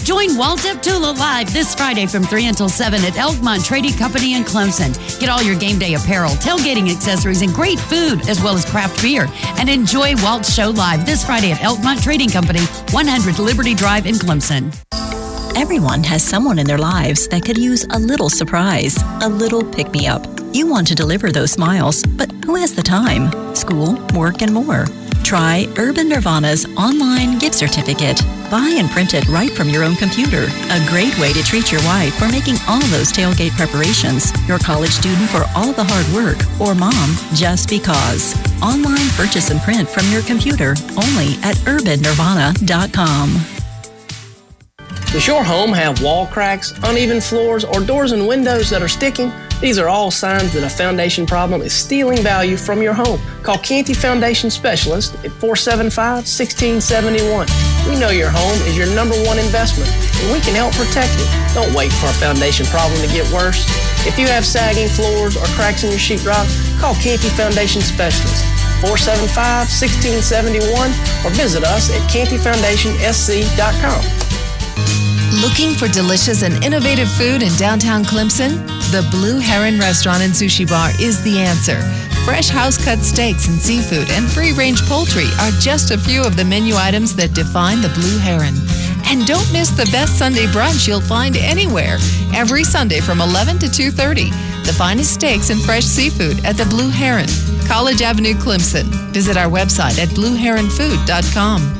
Join Walt Deptula live this Friday from three until seven at Elkmont Trading Company in Clemson. Get all your game day apparel, tailgating accessories, and great food, as well as craft beer. And enjoy Walt's show live this Friday at Elkmont Trading Company, one hundred Liberty Drive in Clemson. Everyone has someone in their lives that could use a little surprise, a little pick-me-up. You want to deliver those smiles, but who has the time? School, work, and more. Try Urban Nirvana's online gift certificate. Buy and print it right from your own computer. A great way to treat your wife for making all those tailgate preparations, your college student for all the hard work, or mom just because. Online purchase and print from your computer only at urban nirvana dot com. Does your home have wall cracks, uneven floors, or doors and windows that are sticking? These are all signs that a foundation problem is stealing value from your home. Call Canty Foundation Specialist at four seven five, one six seven one. We know your home is your number one investment, and we can help protect it. Don't wait for a foundation problem to get worse. If you have sagging floors or cracks in your sheetrock, call Canty Foundation Specialist, four seven five, one six seven one, or visit us at canty foundation s c dot com. Looking for delicious and innovative food in downtown Clemson? The Blue Heron Restaurant and Sushi Bar is the answer. Fresh house-cut steaks and seafood and free-range poultry are just a few of the menu items that define the Blue Heron. And don't miss the best Sunday brunch you'll find anywhere. Every Sunday from eleven to two thirty. The finest steaks and fresh seafood at the Blue Heron, College Avenue, Clemson. Visit our website at blue heron food dot com.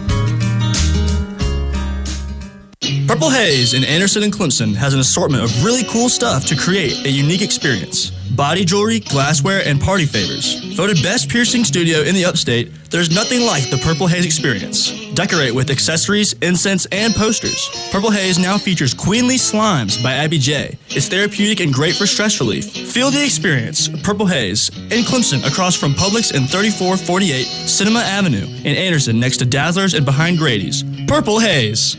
Purple Haze in Anderson and Clemson has an assortment of really cool stuff to create a unique experience. Body jewelry, glassware, and party favors. Voted best piercing studio in the upstate, there's nothing like the Purple Haze experience. Decorate with accessories, incense, and posters. Purple Haze now features Queenly Slimes by Abby J. It's therapeutic and great for stress relief. Feel the experience. Purple Haze in Clemson, across from Publix and thirty-four forty-eight Cinema Avenue. In Anderson, next to Dazzlers and behind Grady's. Purple Haze.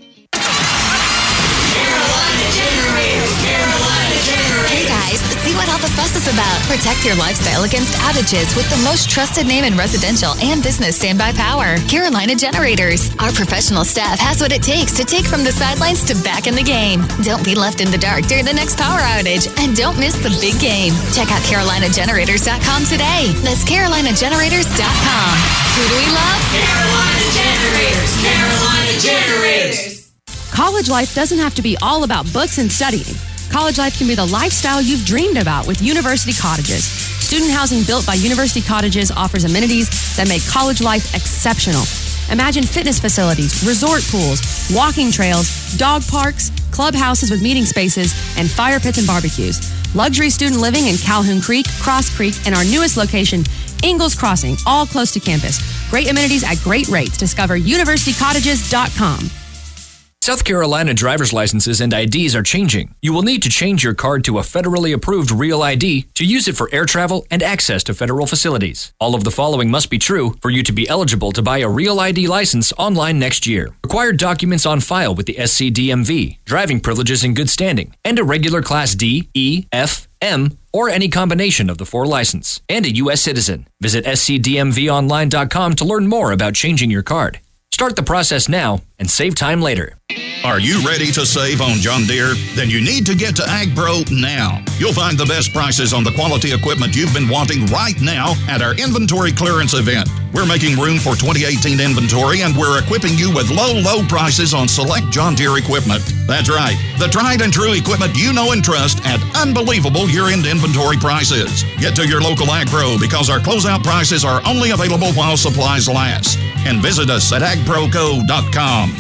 See what all the fuss is about. Protect your lifestyle against outages with the most trusted name in residential and business standby power, Carolina Generators. Our professional staff has what it takes to take from the sidelines to back in the game. Don't be left in the dark during the next power outage, and don't miss the big game. Check out carolina generators dot com today. That's carolina generators dot com. Who do we love? Carolina Generators. Carolina Generators. College life doesn't have to be all about books and studying. College life can be the lifestyle you've dreamed about with University Cottages. Student housing built by University Cottages offers amenities that make college life exceptional. Imagine fitness facilities, resort pools, walking trails, dog parks, clubhouses with meeting spaces, and fire pits and barbecues. Luxury student living in Calhoun Creek, Cross Creek, and our newest location, Ingalls Crossing, all close to campus. Great amenities at great rates. Discover university cottages dot com. South Carolina driver's licenses and I Ds are changing. You will need to change your card to a federally approved Real I D to use it for air travel and access to federal facilities. All of the following must be true for you to be eligible to buy a Real I D license online next year. Required documents on file with the S C D M V, driving privileges in good standing, and a regular Class D, E, F, M, or any combination of the four license, and a U S citizen. Visit S C D M V online dot com to learn more about changing your card. Start the process now and save time later. Are you ready to save on John Deere? Then you need to get to AgPro now. You'll find the best prices on the quality equipment you've been wanting right now at our inventory clearance event. We're making room for twenty eighteen inventory, and we're equipping you with low, low prices on select John Deere equipment. That's right, the tried and true equipment you know and trust at unbelievable year-end inventory prices. Get to your local AgPro because our closeout prices are only available while supplies last. And visit us at ag pro co dot com.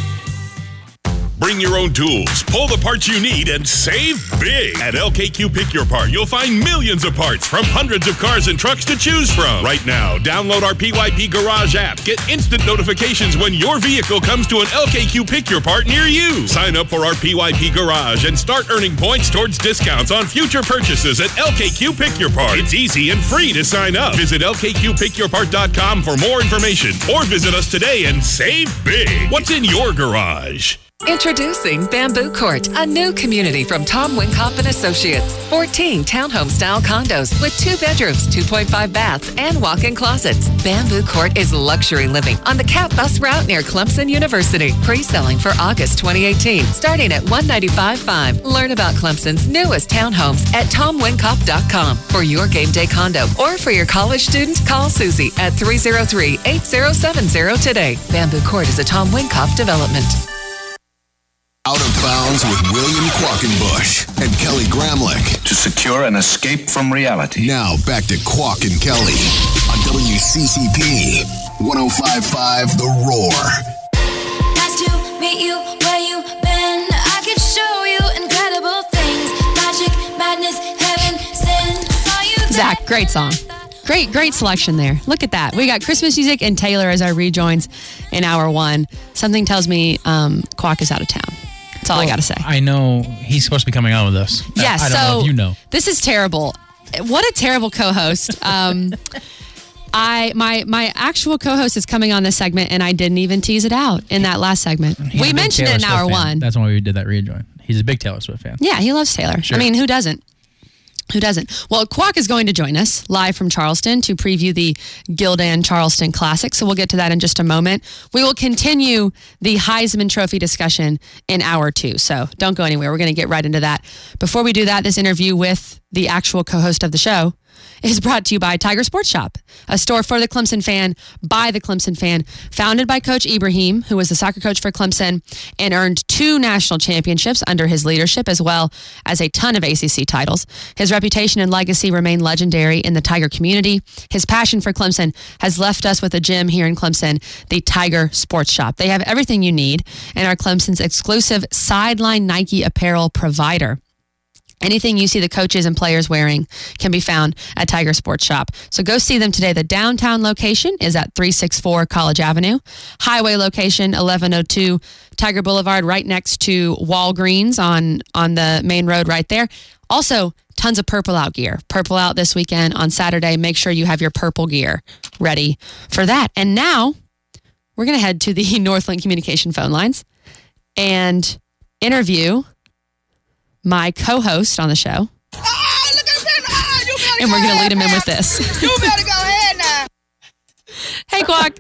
Bring your own tools, pull the parts you need, and save big. At L K Q Pick Your Part, you'll find millions of parts from hundreds of cars and trucks to choose from. Right now, download our P Y P Garage app. Get instant notifications when your vehicle comes to an L K Q Pick Your Part near you. Sign up for our P Y P Garage and start earning points towards discounts on future purchases at L K Q Pick Your Part. It's easy and free to sign up. Visit L K Q pick your part dot com for more information or visit us today and save big. What's in your garage? Introducing Bamboo Court, a new community from Tom Winkop and Associates. fourteen townhome-style condos with two bedrooms, two point five baths, and walk-in closets. Bamboo Court is luxury living on the Cat Bus route near Clemson University. Pre-selling for August twenty eighteen, starting at one hundred ninety-five thousand five hundred dollars. Learn about Clemson's newest townhomes at tom winkop dot com. For your game day condo or for your college student, call Susie at three oh three, eight oh seven oh today. Bamboo Court is a Tom Winkop development. Out of Bounds with William Quackenbush and Kelly Gramlich. To secure an escape from reality. Now back to Quack and Kelly on W C C P one oh five point five The Roar. Nice to meet you where you been. I could show you incredible things. Magic, madness, heaven, sin. Saw you there. Zach, great song. Great, great selection there. Look at that. We got Christmas music and Taylor as our rejoins in hour one. Something tells me um, Quack is out of town. That's all well, I got to say. I know he's supposed to be coming on with us. Yes, I, I don't so know if you know. This is terrible. What a terrible co-host. Um, I my my actual co-host is coming on this segment, and I didn't even tease it out in that last segment. He's we mentioned Taylor it in Swift hour fan. one. That's why we did that rejoin. He's a big Taylor Swift fan. Yeah, he loves Taylor. Sure. I mean, who doesn't? Who doesn't? Well, Quack is going to join us live from Charleston to preview the Gildan Charleston Classic. So we'll get to that in just a moment. We will continue the Heisman Trophy discussion in hour two. So don't go anywhere. We're going to get right into that. Before we do that, this interview with the actual co-host of the show is brought to you by Tiger Sports Shop, a store for the Clemson fan, by the Clemson fan, founded by Coach Ibrahim, who was the soccer coach for Clemson and earned two national championships under his leadership, as well as a ton of A C C titles. His reputation and legacy remain legendary in the Tiger community. His passion for Clemson has left us with a gym here in Clemson, the Tiger Sports Shop. They have everything you need and are Clemson's exclusive sideline Nike apparel provider. Anything you see the coaches and players wearing can be found at Tiger Sports Shop. So go see them today. The downtown location is at three sixty-four College Avenue. Highway location, eleven oh two Tiger Boulevard, right next to Walgreens on, on the main road right there. Also, tons of Purple Out gear. Purple Out this weekend on Saturday. Make sure you have your purple gear ready for that. And now, we're going to head to the Northland Communication phone lines and interview my co-host on the show. Oh, look at him. Oh, you better and we're going to lead him in now. with this. You better go ahead now. Hey, Quack.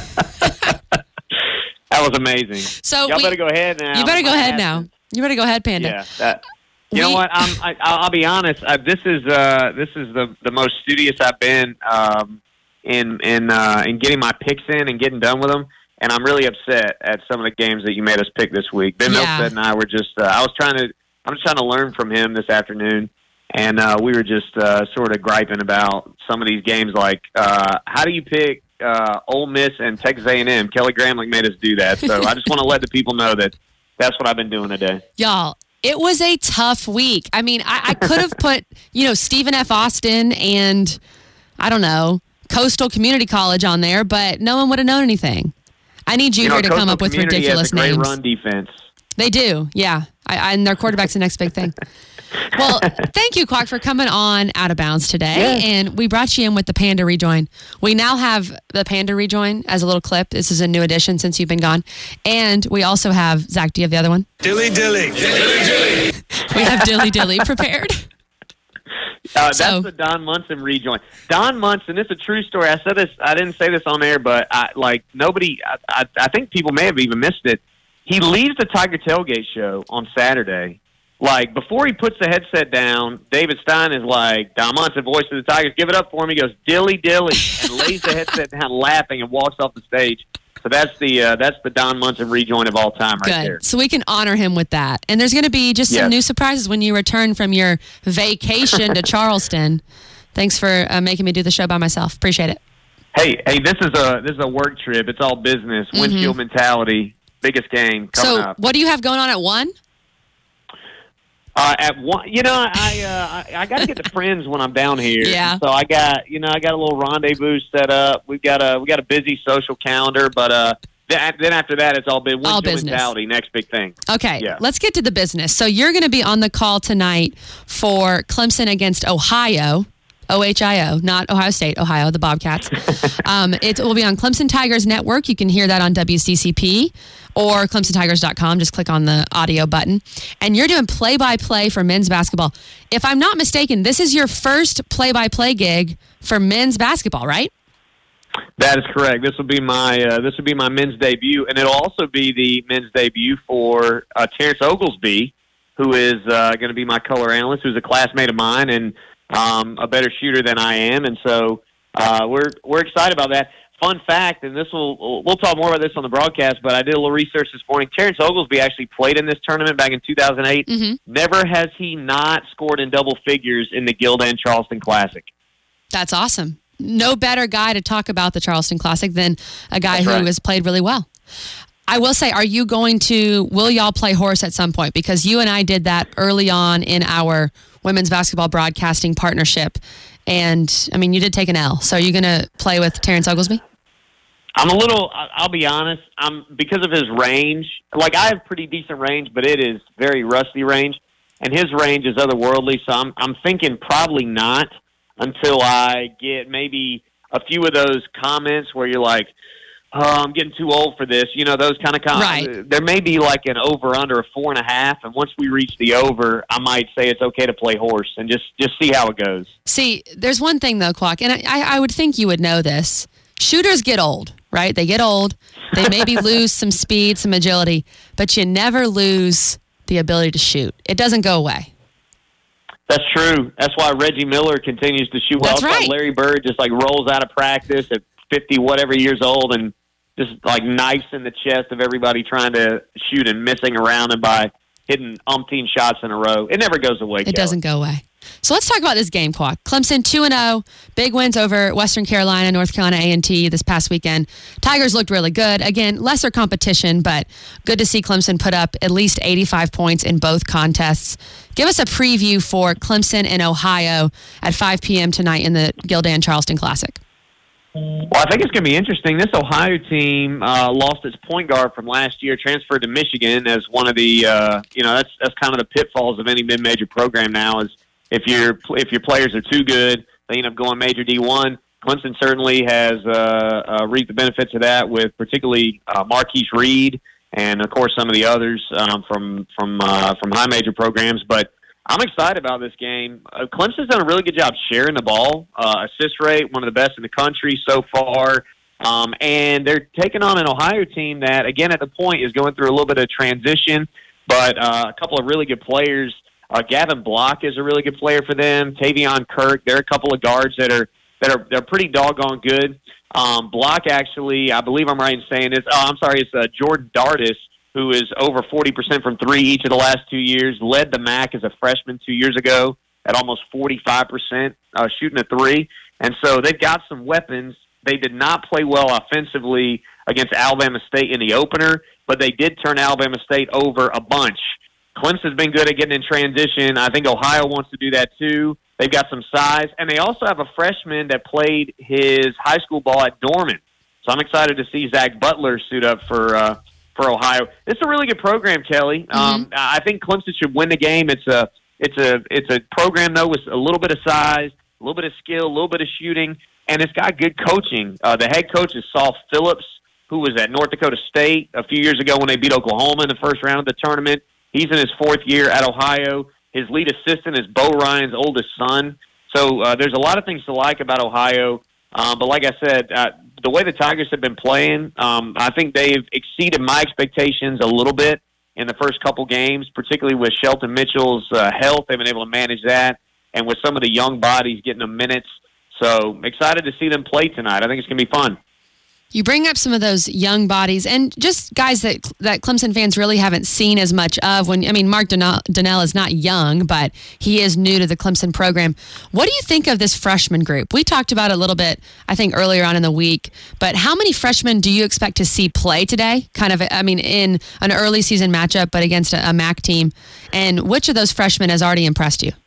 That was amazing. So y'all we, better go ahead now. You better go ahead ass. now. You better go ahead, Panda. Yeah. That, you we, know what? I'm, I, I'll be honest. I, this is uh, this is the the most studious I've been um, in in uh, in getting my picks in and getting done with them. And I'm really upset at some of the games that you made us pick this week. Ben Yeah. Milstead and I were just. Uh, I was trying to. I'm just trying to learn from him this afternoon, and uh, we were just uh, sort of griping about some of these games. Like, uh, how do you pick uh, Ole Miss and Texas A and M? Kelly Gramlich made us do that, so I just want to let the people know that that's what I've been doing today. Y'all, it was a tough week. I mean, I, I could have put, you know, Stephen F. Austin and, I don't know, Coastal Community College on there, but no one would have known anything. I need you, You know, here to come Coastal up with Community ridiculous has a great names. run defense. They do, yeah. I, I, and their quarterback's the next big thing. Well, thank you, Quack, for coming on Out of Bounds today. Yeah. And we brought you in with the Panda Rejoin. We now have the Panda Rejoin as a little clip. This is a new addition since you've been gone. And we also have, Zach, do you have the other one? Dilly dilly. Dilly dilly. We have Dilly Dilly prepared. Uh, that's So- the Don Munson rejoin. Don Munson, this is a true story. I said this. I didn't say this on air, but I, like nobody. I, I, I think people may have even missed it. He leaves the Tiger Tailgate show on Saturday. Like before he puts the headset down, David Stein is like, "Don Munson, voice of the Tigers, give it up for him." He goes, "Dilly dilly," and lays the headset down, laughing, and walks off the stage. So that's the uh, that's the Don Munson rejoin of all time, right Good. there. So we can honor him with that. And there's going to be just some Yes. new surprises when you return from your vacation to Charleston. Thanks for uh, making me do the show by myself. Appreciate it. Hey, hey, this is a this is a work trip. It's all business, Mhm. windshield mentality, biggest game coming So up. what do you have going on at one? Uh, at one, you know, I uh, I, I got to get the friends when I'm down here. Yeah. So I got, you know, I got a little rendezvous set up. We've got a we got a busy social calendar, but uh, then, then after that, it's all been All windshield business. mentality. Next big thing. Okay, Yeah. let's get to the business. So you're going to be on the call tonight for Clemson against Ohio O H I O, not Ohio State, Ohio, the Bobcats. um, it will be on Clemson Tigers Network. You can hear that on W C C P or Clemson Tigers dot com. Just click on the audio button. And you're doing play-by-play for men's basketball. If I'm not mistaken, this is your first play-by-play gig for men's basketball, right? That is correct. This will be my uh, this will be my men's debut, and it'll also be the men's debut for uh, Terrence Oglesby, who is uh, going to be my color analyst, who's a classmate of mine and um, a better shooter than I am, and so uh, we're we're excited about that. Fun fact, and this will we'll talk more about this on the broadcast, but I did a little research this morning. Terrence Oglesby actually played in this tournament back in two thousand eight. Mm-hmm. Never has he not scored in double figures in the Gildan Charleston Classic. That's awesome. No better guy to talk about the Charleston Classic than a guy That's who right. has played really well. I will say, are you going to, will y'all play horse at some point? Because you and I did that early on in our women's basketball broadcasting partnership. And, I mean, you did take an L. So are you going to play with Terrence Oglesby? I'm a little, I- I'll be honest, I'm because of his range. Like, I have pretty decent range, but it is very rusty range. And his range is otherworldly, so I'm, I'm thinking probably not until I get maybe a few of those comments where you're like, oh, I'm getting too old for this. You know, those kind of comments. Right. There may be like an over under a four and a half, and once we reach the over, I might say it's okay to play horse and just, just see how it goes. See, there's one thing, though, Quack, and I, I would think you would know this. Shooters get old, right? They get old. They maybe lose some speed, some agility, but you never lose the ability to shoot. It doesn't go away. That's true. That's why Reggie Miller continues to shoot well. That's That's right. why Larry Bird just like rolls out of practice at fifty whatever years old and just like knifes in the chest of everybody trying to shoot and missing around and by hitting umpteen shots in a row. It never goes away. It Kelly. doesn't go away. So let's talk about this game, Quack. Clemson two and oh, big wins over Western Carolina, North Carolina A and T this past weekend. Tigers looked really good. Again, lesser competition, but good to see Clemson put up at least eighty-five points in both contests. Give us a preview for Clemson and Ohio at five p.m. tonight in the Gildan Charleston Classic. Well, I think it's going to be interesting. This Ohio team uh, lost its point guard from last year, transferred to Michigan as one of the, uh, you know, that's that's kind of the pitfalls of any mid-major program now is if your if your players are too good, they end up going major D one. Clemson certainly has uh, uh, reaped the benefits of that with particularly uh, Marquise Reed and, of course, some of the others um, from from uh, from high major programs. But I'm excited about this game. Uh, Clemson's done a really good job sharing the ball. Uh, assist rate, one of the best in the country so far. Um, and they're taking on an Ohio team that, again, at the point is going through a little bit of transition, but uh, a couple of really good players. Uh, Gavin Block is a really good player for them. Tavion Kirk, they're a couple of guards that are that are they're pretty doggone good. Um, Block actually, I believe I'm right in saying this. Oh, I'm sorry, it's uh, Jordan Dardis, who is over forty percent from three each of the last two years, led the M A C as a freshman two years ago at almost forty-five percent uh, shooting a three. And so they've got some weapons. They did not play well offensively against Alabama State in the opener, but they did turn Alabama State over a bunch. Clemson's been good at getting in transition. I think Ohio wants to do that too. They've got some size, and they also have a freshman that played his high school ball at Dorman. So I'm excited to see Zach Butler suit up for uh, for Ohio. It's a really good program, Kelly. Mm-hmm. Um, I think Clemson should win the game. It's a it's a it's a program though with a little bit of size, a little bit of skill, a little bit of shooting, and it's got good coaching. Uh, the head coach is Saul Phillips, who was at North Dakota State a few years ago when they beat Oklahoma in the first round of the tournament. He's in his fourth year at Ohio. His lead assistant is Bo Ryan's oldest son. So uh, there's a lot of things to like about Ohio. Um, but like I said, uh, the way the Tigers have been playing, um, I think they've exceeded my expectations a little bit in the first couple games, particularly with Shelton Mitchell's uh, health. They've been able to manage that, and with some of the young bodies getting them minutes. So excited to see them play tonight. I think it's going to be fun. You bring up some of those young bodies and just guys that that Clemson fans really haven't seen as much of. When I mean, Mark Donnell, Donnell is not young, but he is new to the Clemson program. What do you think of this freshman group? We talked about it a little bit, I think, earlier on in the week. But how many freshmen do you expect to see play today? Kind of, I mean, in an early season matchup, but against a, a M A C team. And which of those freshmen has already impressed you?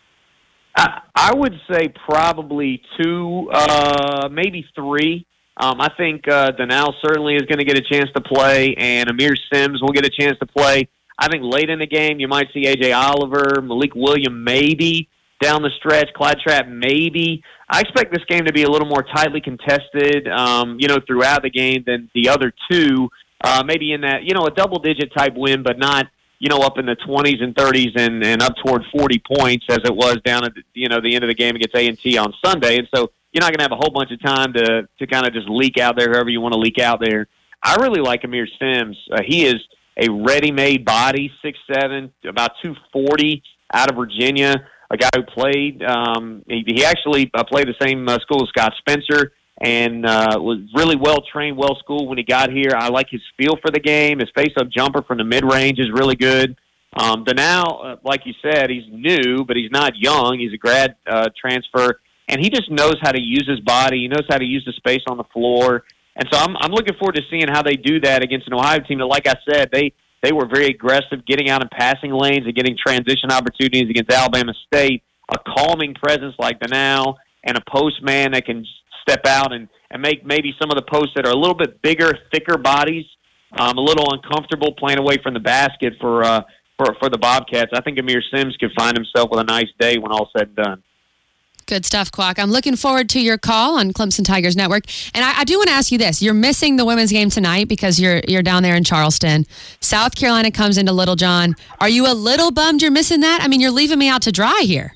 I, I would say probably two, uh, maybe three. Um, I think uh, Donnell certainly is going to get a chance to play, and Amir Sims will get a chance to play. I think late in the game, you might see A J Oliver, Malik Williams maybe, down the stretch. Clyde Trapp, maybe. I expect this game to be a little more tightly contested, um, you know, throughout the game than the other two. Uh, maybe in that, you know, a double-digit type win, but not, you know, up in the twenties and thirties and, and up toward forty points as it was down at, the, you know, the end of the game against A and T on Sunday. And so you're not going to have a whole bunch of time to, to kind of just leak out there however you want to leak out there. I really like Amir Sims. Uh, he is a ready-made body, six seven, about two forty, out of Virginia, a guy who played. Um, he, he actually uh, played the same uh, school as Scott Spencer and uh, was really well-trained, well-schooled when he got here. I like his feel for the game. His face-up jumper from the mid-range is really good. Um, Danao, uh, like you said, he's new, but he's not young. He's a grad uh, transfer, and he just knows how to use his body. He knows how to use the space on the floor. And so I'm, I'm looking forward to seeing how they do that against an Ohio team that, like I said, they, they were very aggressive getting out in passing lanes and getting transition opportunities against Alabama State, a calming presence like Danao, and a post man that can step out and, and make maybe some of the posts that are a little bit bigger, thicker bodies um, a little uncomfortable playing away from the basket for, uh, for, for the Bobcats. I think Amir Sims could find himself with a nice day when all's said and done. Good stuff, Quack. I'm looking forward to your call on Clemson Tigers Network. And I, I do want to ask you this. You're missing the women's game tonight because you're you're down there in Charleston. South Carolina comes into Little John. Are you a little bummed you're missing that? I mean, you're leaving me out to dry here.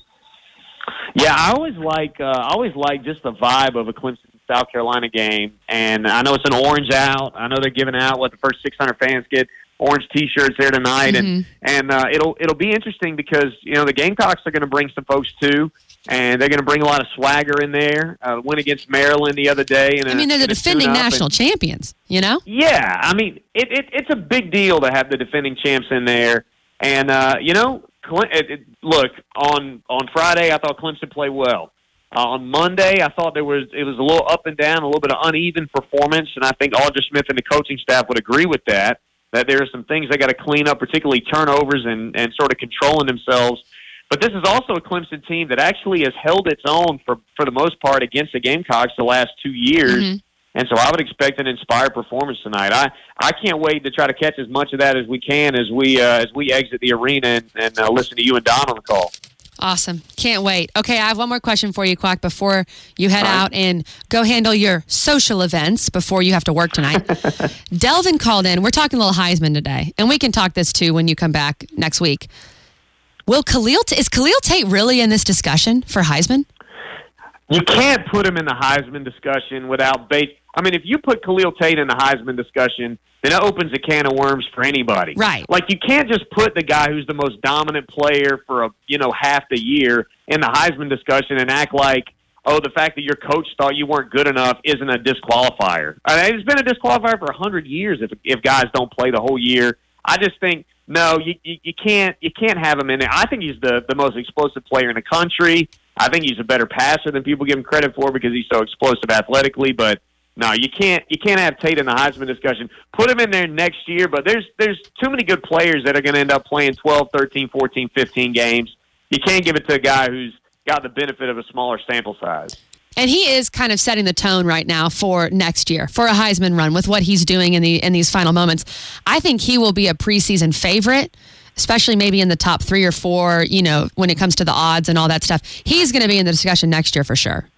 Yeah, I always like uh, I always like just the vibe of a Clemson South Carolina game. And I know it's an orange out. I know they're giving out what the first six hundred fans get orange T-shirts there tonight, mm-hmm. and and uh, it'll it'll be interesting because you know the Gamecocks are going to bring some folks too. And they're going to bring a lot of swagger in there. Uh, went against Maryland the other day. And I mean, they're the defending national and, champions, you know? Yeah. I mean, it, it, it's a big deal to have the defending champs in there. And, uh, you know, Cle- it, it, look, on, on Friday, I thought Clemson played well. Uh, on Monday, I thought there was it was a little up and down, a little bit of uneven performance. And I think Audra Smith and the coaching staff would agree with that, that there are some things they got to clean up, particularly turnovers and, and sort of controlling themselves. But this is also a Clemson team that actually has held its own for, for the most part against the Gamecocks the last two years. Mm-hmm. And so I would expect an inspired performance tonight. I, I can't wait to try to catch as much of that as we can as we uh, as we exit the arena and, and uh, listen to you and Don on the call. Awesome. Can't wait. Okay, I have one more question for you, Quack, before you head out and go handle your social events before you have to work tonight. Delvin called in. We're talking a little Heisman today, and we can talk this too when you come back next week. Will Khalil T- is Khalil Tate really in this discussion for Heisman? You can't put him in the Heisman discussion without base. I mean, if you put Khalil Tate in the Heisman discussion, then it opens a can of worms for anybody. Right. Like, you can't just put the guy who's the most dominant player for, a you know, half the year in the Heisman discussion and act like, oh, the fact that your coach thought you weren't good enough isn't a disqualifier. I mean, it's been a disqualifier for one hundred years if if guys don't play the whole year. I just think, no, you, you you can't you can't have him in there. I think he's the, the most explosive player in the country. I think he's a better passer than people give him credit for because he's so explosive athletically. But no, you can't you can't have Tate in the Heisman discussion. Put him in there next year, but there's there's too many good players that are going to end up playing twelve, thirteen, fourteen, fifteen games. You can't give it to a guy who's got the benefit of a smaller sample size. And he is kind of setting the tone right now for next year, for a Heisman run with what he's doing in the in these final moments. I think he will be a preseason favorite, especially maybe in the top three or four, you know, when it comes to the odds and all that stuff. He's going to be in the discussion next year for sure.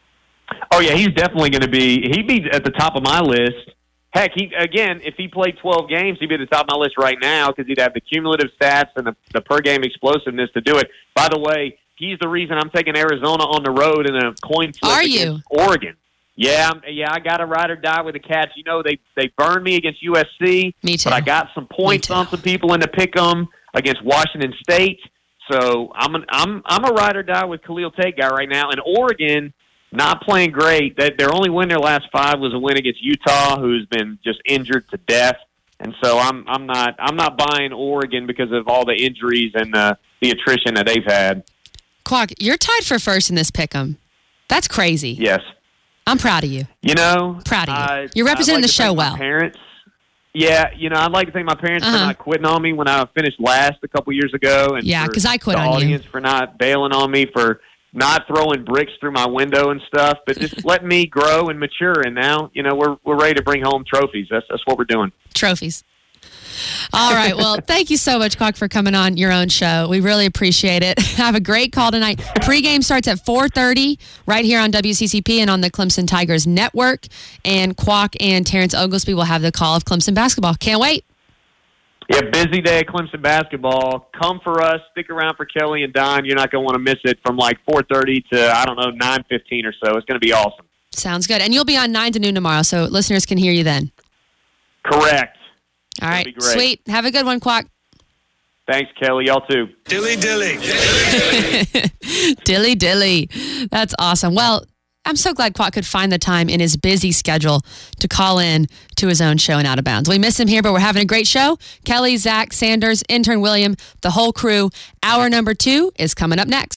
Oh, yeah, he's definitely going to be – he'd be at the top of my list. Heck, he again, if he played twelve games, he'd be at the top of my list right now because he'd have the cumulative stats and the, the per-game explosiveness to do it. By the way, he's the reason I'm taking Arizona on the road in a coin flip Are against you? Oregon. Yeah, I'm- yeah, I got to ride or die with the Cats. You know, they they burned me against U S C. Me too. But I got some points on some people in the pick 'em against Washington State. So I'm an, I'm I'm a ride or die with Khalil Tate guy right now. And Oregon not playing great. That their only win their last five was a win against Utah, who's been just injured to death. And so I'm I'm not I'm not buying Oregon because of all the injuries and the the attrition that they've had. Quack, you're tied for first in this pick'em. That's crazy. Yes. I'm proud of you. You know, Proud of you. I- You're representing I'd like the to show thank my well. Parents. Yeah, you know, I'd like to thank my parents Uh-huh. for not quitting on me when I finished last a couple years ago, and Yeah, for 'cause I quit the on you. audience for not bailing on me, for not throwing bricks through my window and stuff, but just letting me grow and mature. And now, you know, we're we're ready to bring home trophies. That's that's what we're doing. Trophies. All right. Well, thank you so much, Quack, for coming on your own show. We really appreciate it. Have a great call tonight. Pre-game starts at four thirty right here on W C C P and on the Clemson Tigers Network. And Quack and Terrence Oglesby will have the call of Clemson basketball. Can't wait. Yeah, busy day at Clemson basketball. Come for us. Stick around for Kelly and Don. You're not going to want to miss it from like four thirty to, I don't know, nine fifteen or so. It's going to be awesome. Sounds good. And you'll be on nine to noon tomorrow, so listeners can hear you then. Correct. All right. Sweet. Have a good one, Quack. Thanks, Kelly. Y'all too. Dilly dilly. Dilly dilly. That's awesome. Well, I'm so glad Quack could find the time in his busy schedule to call in to his own show in Out of Bounds. We miss him here, but we're having a great show. Kelly, Zach, Sanders, intern William, the whole crew. Hour number two is coming up next.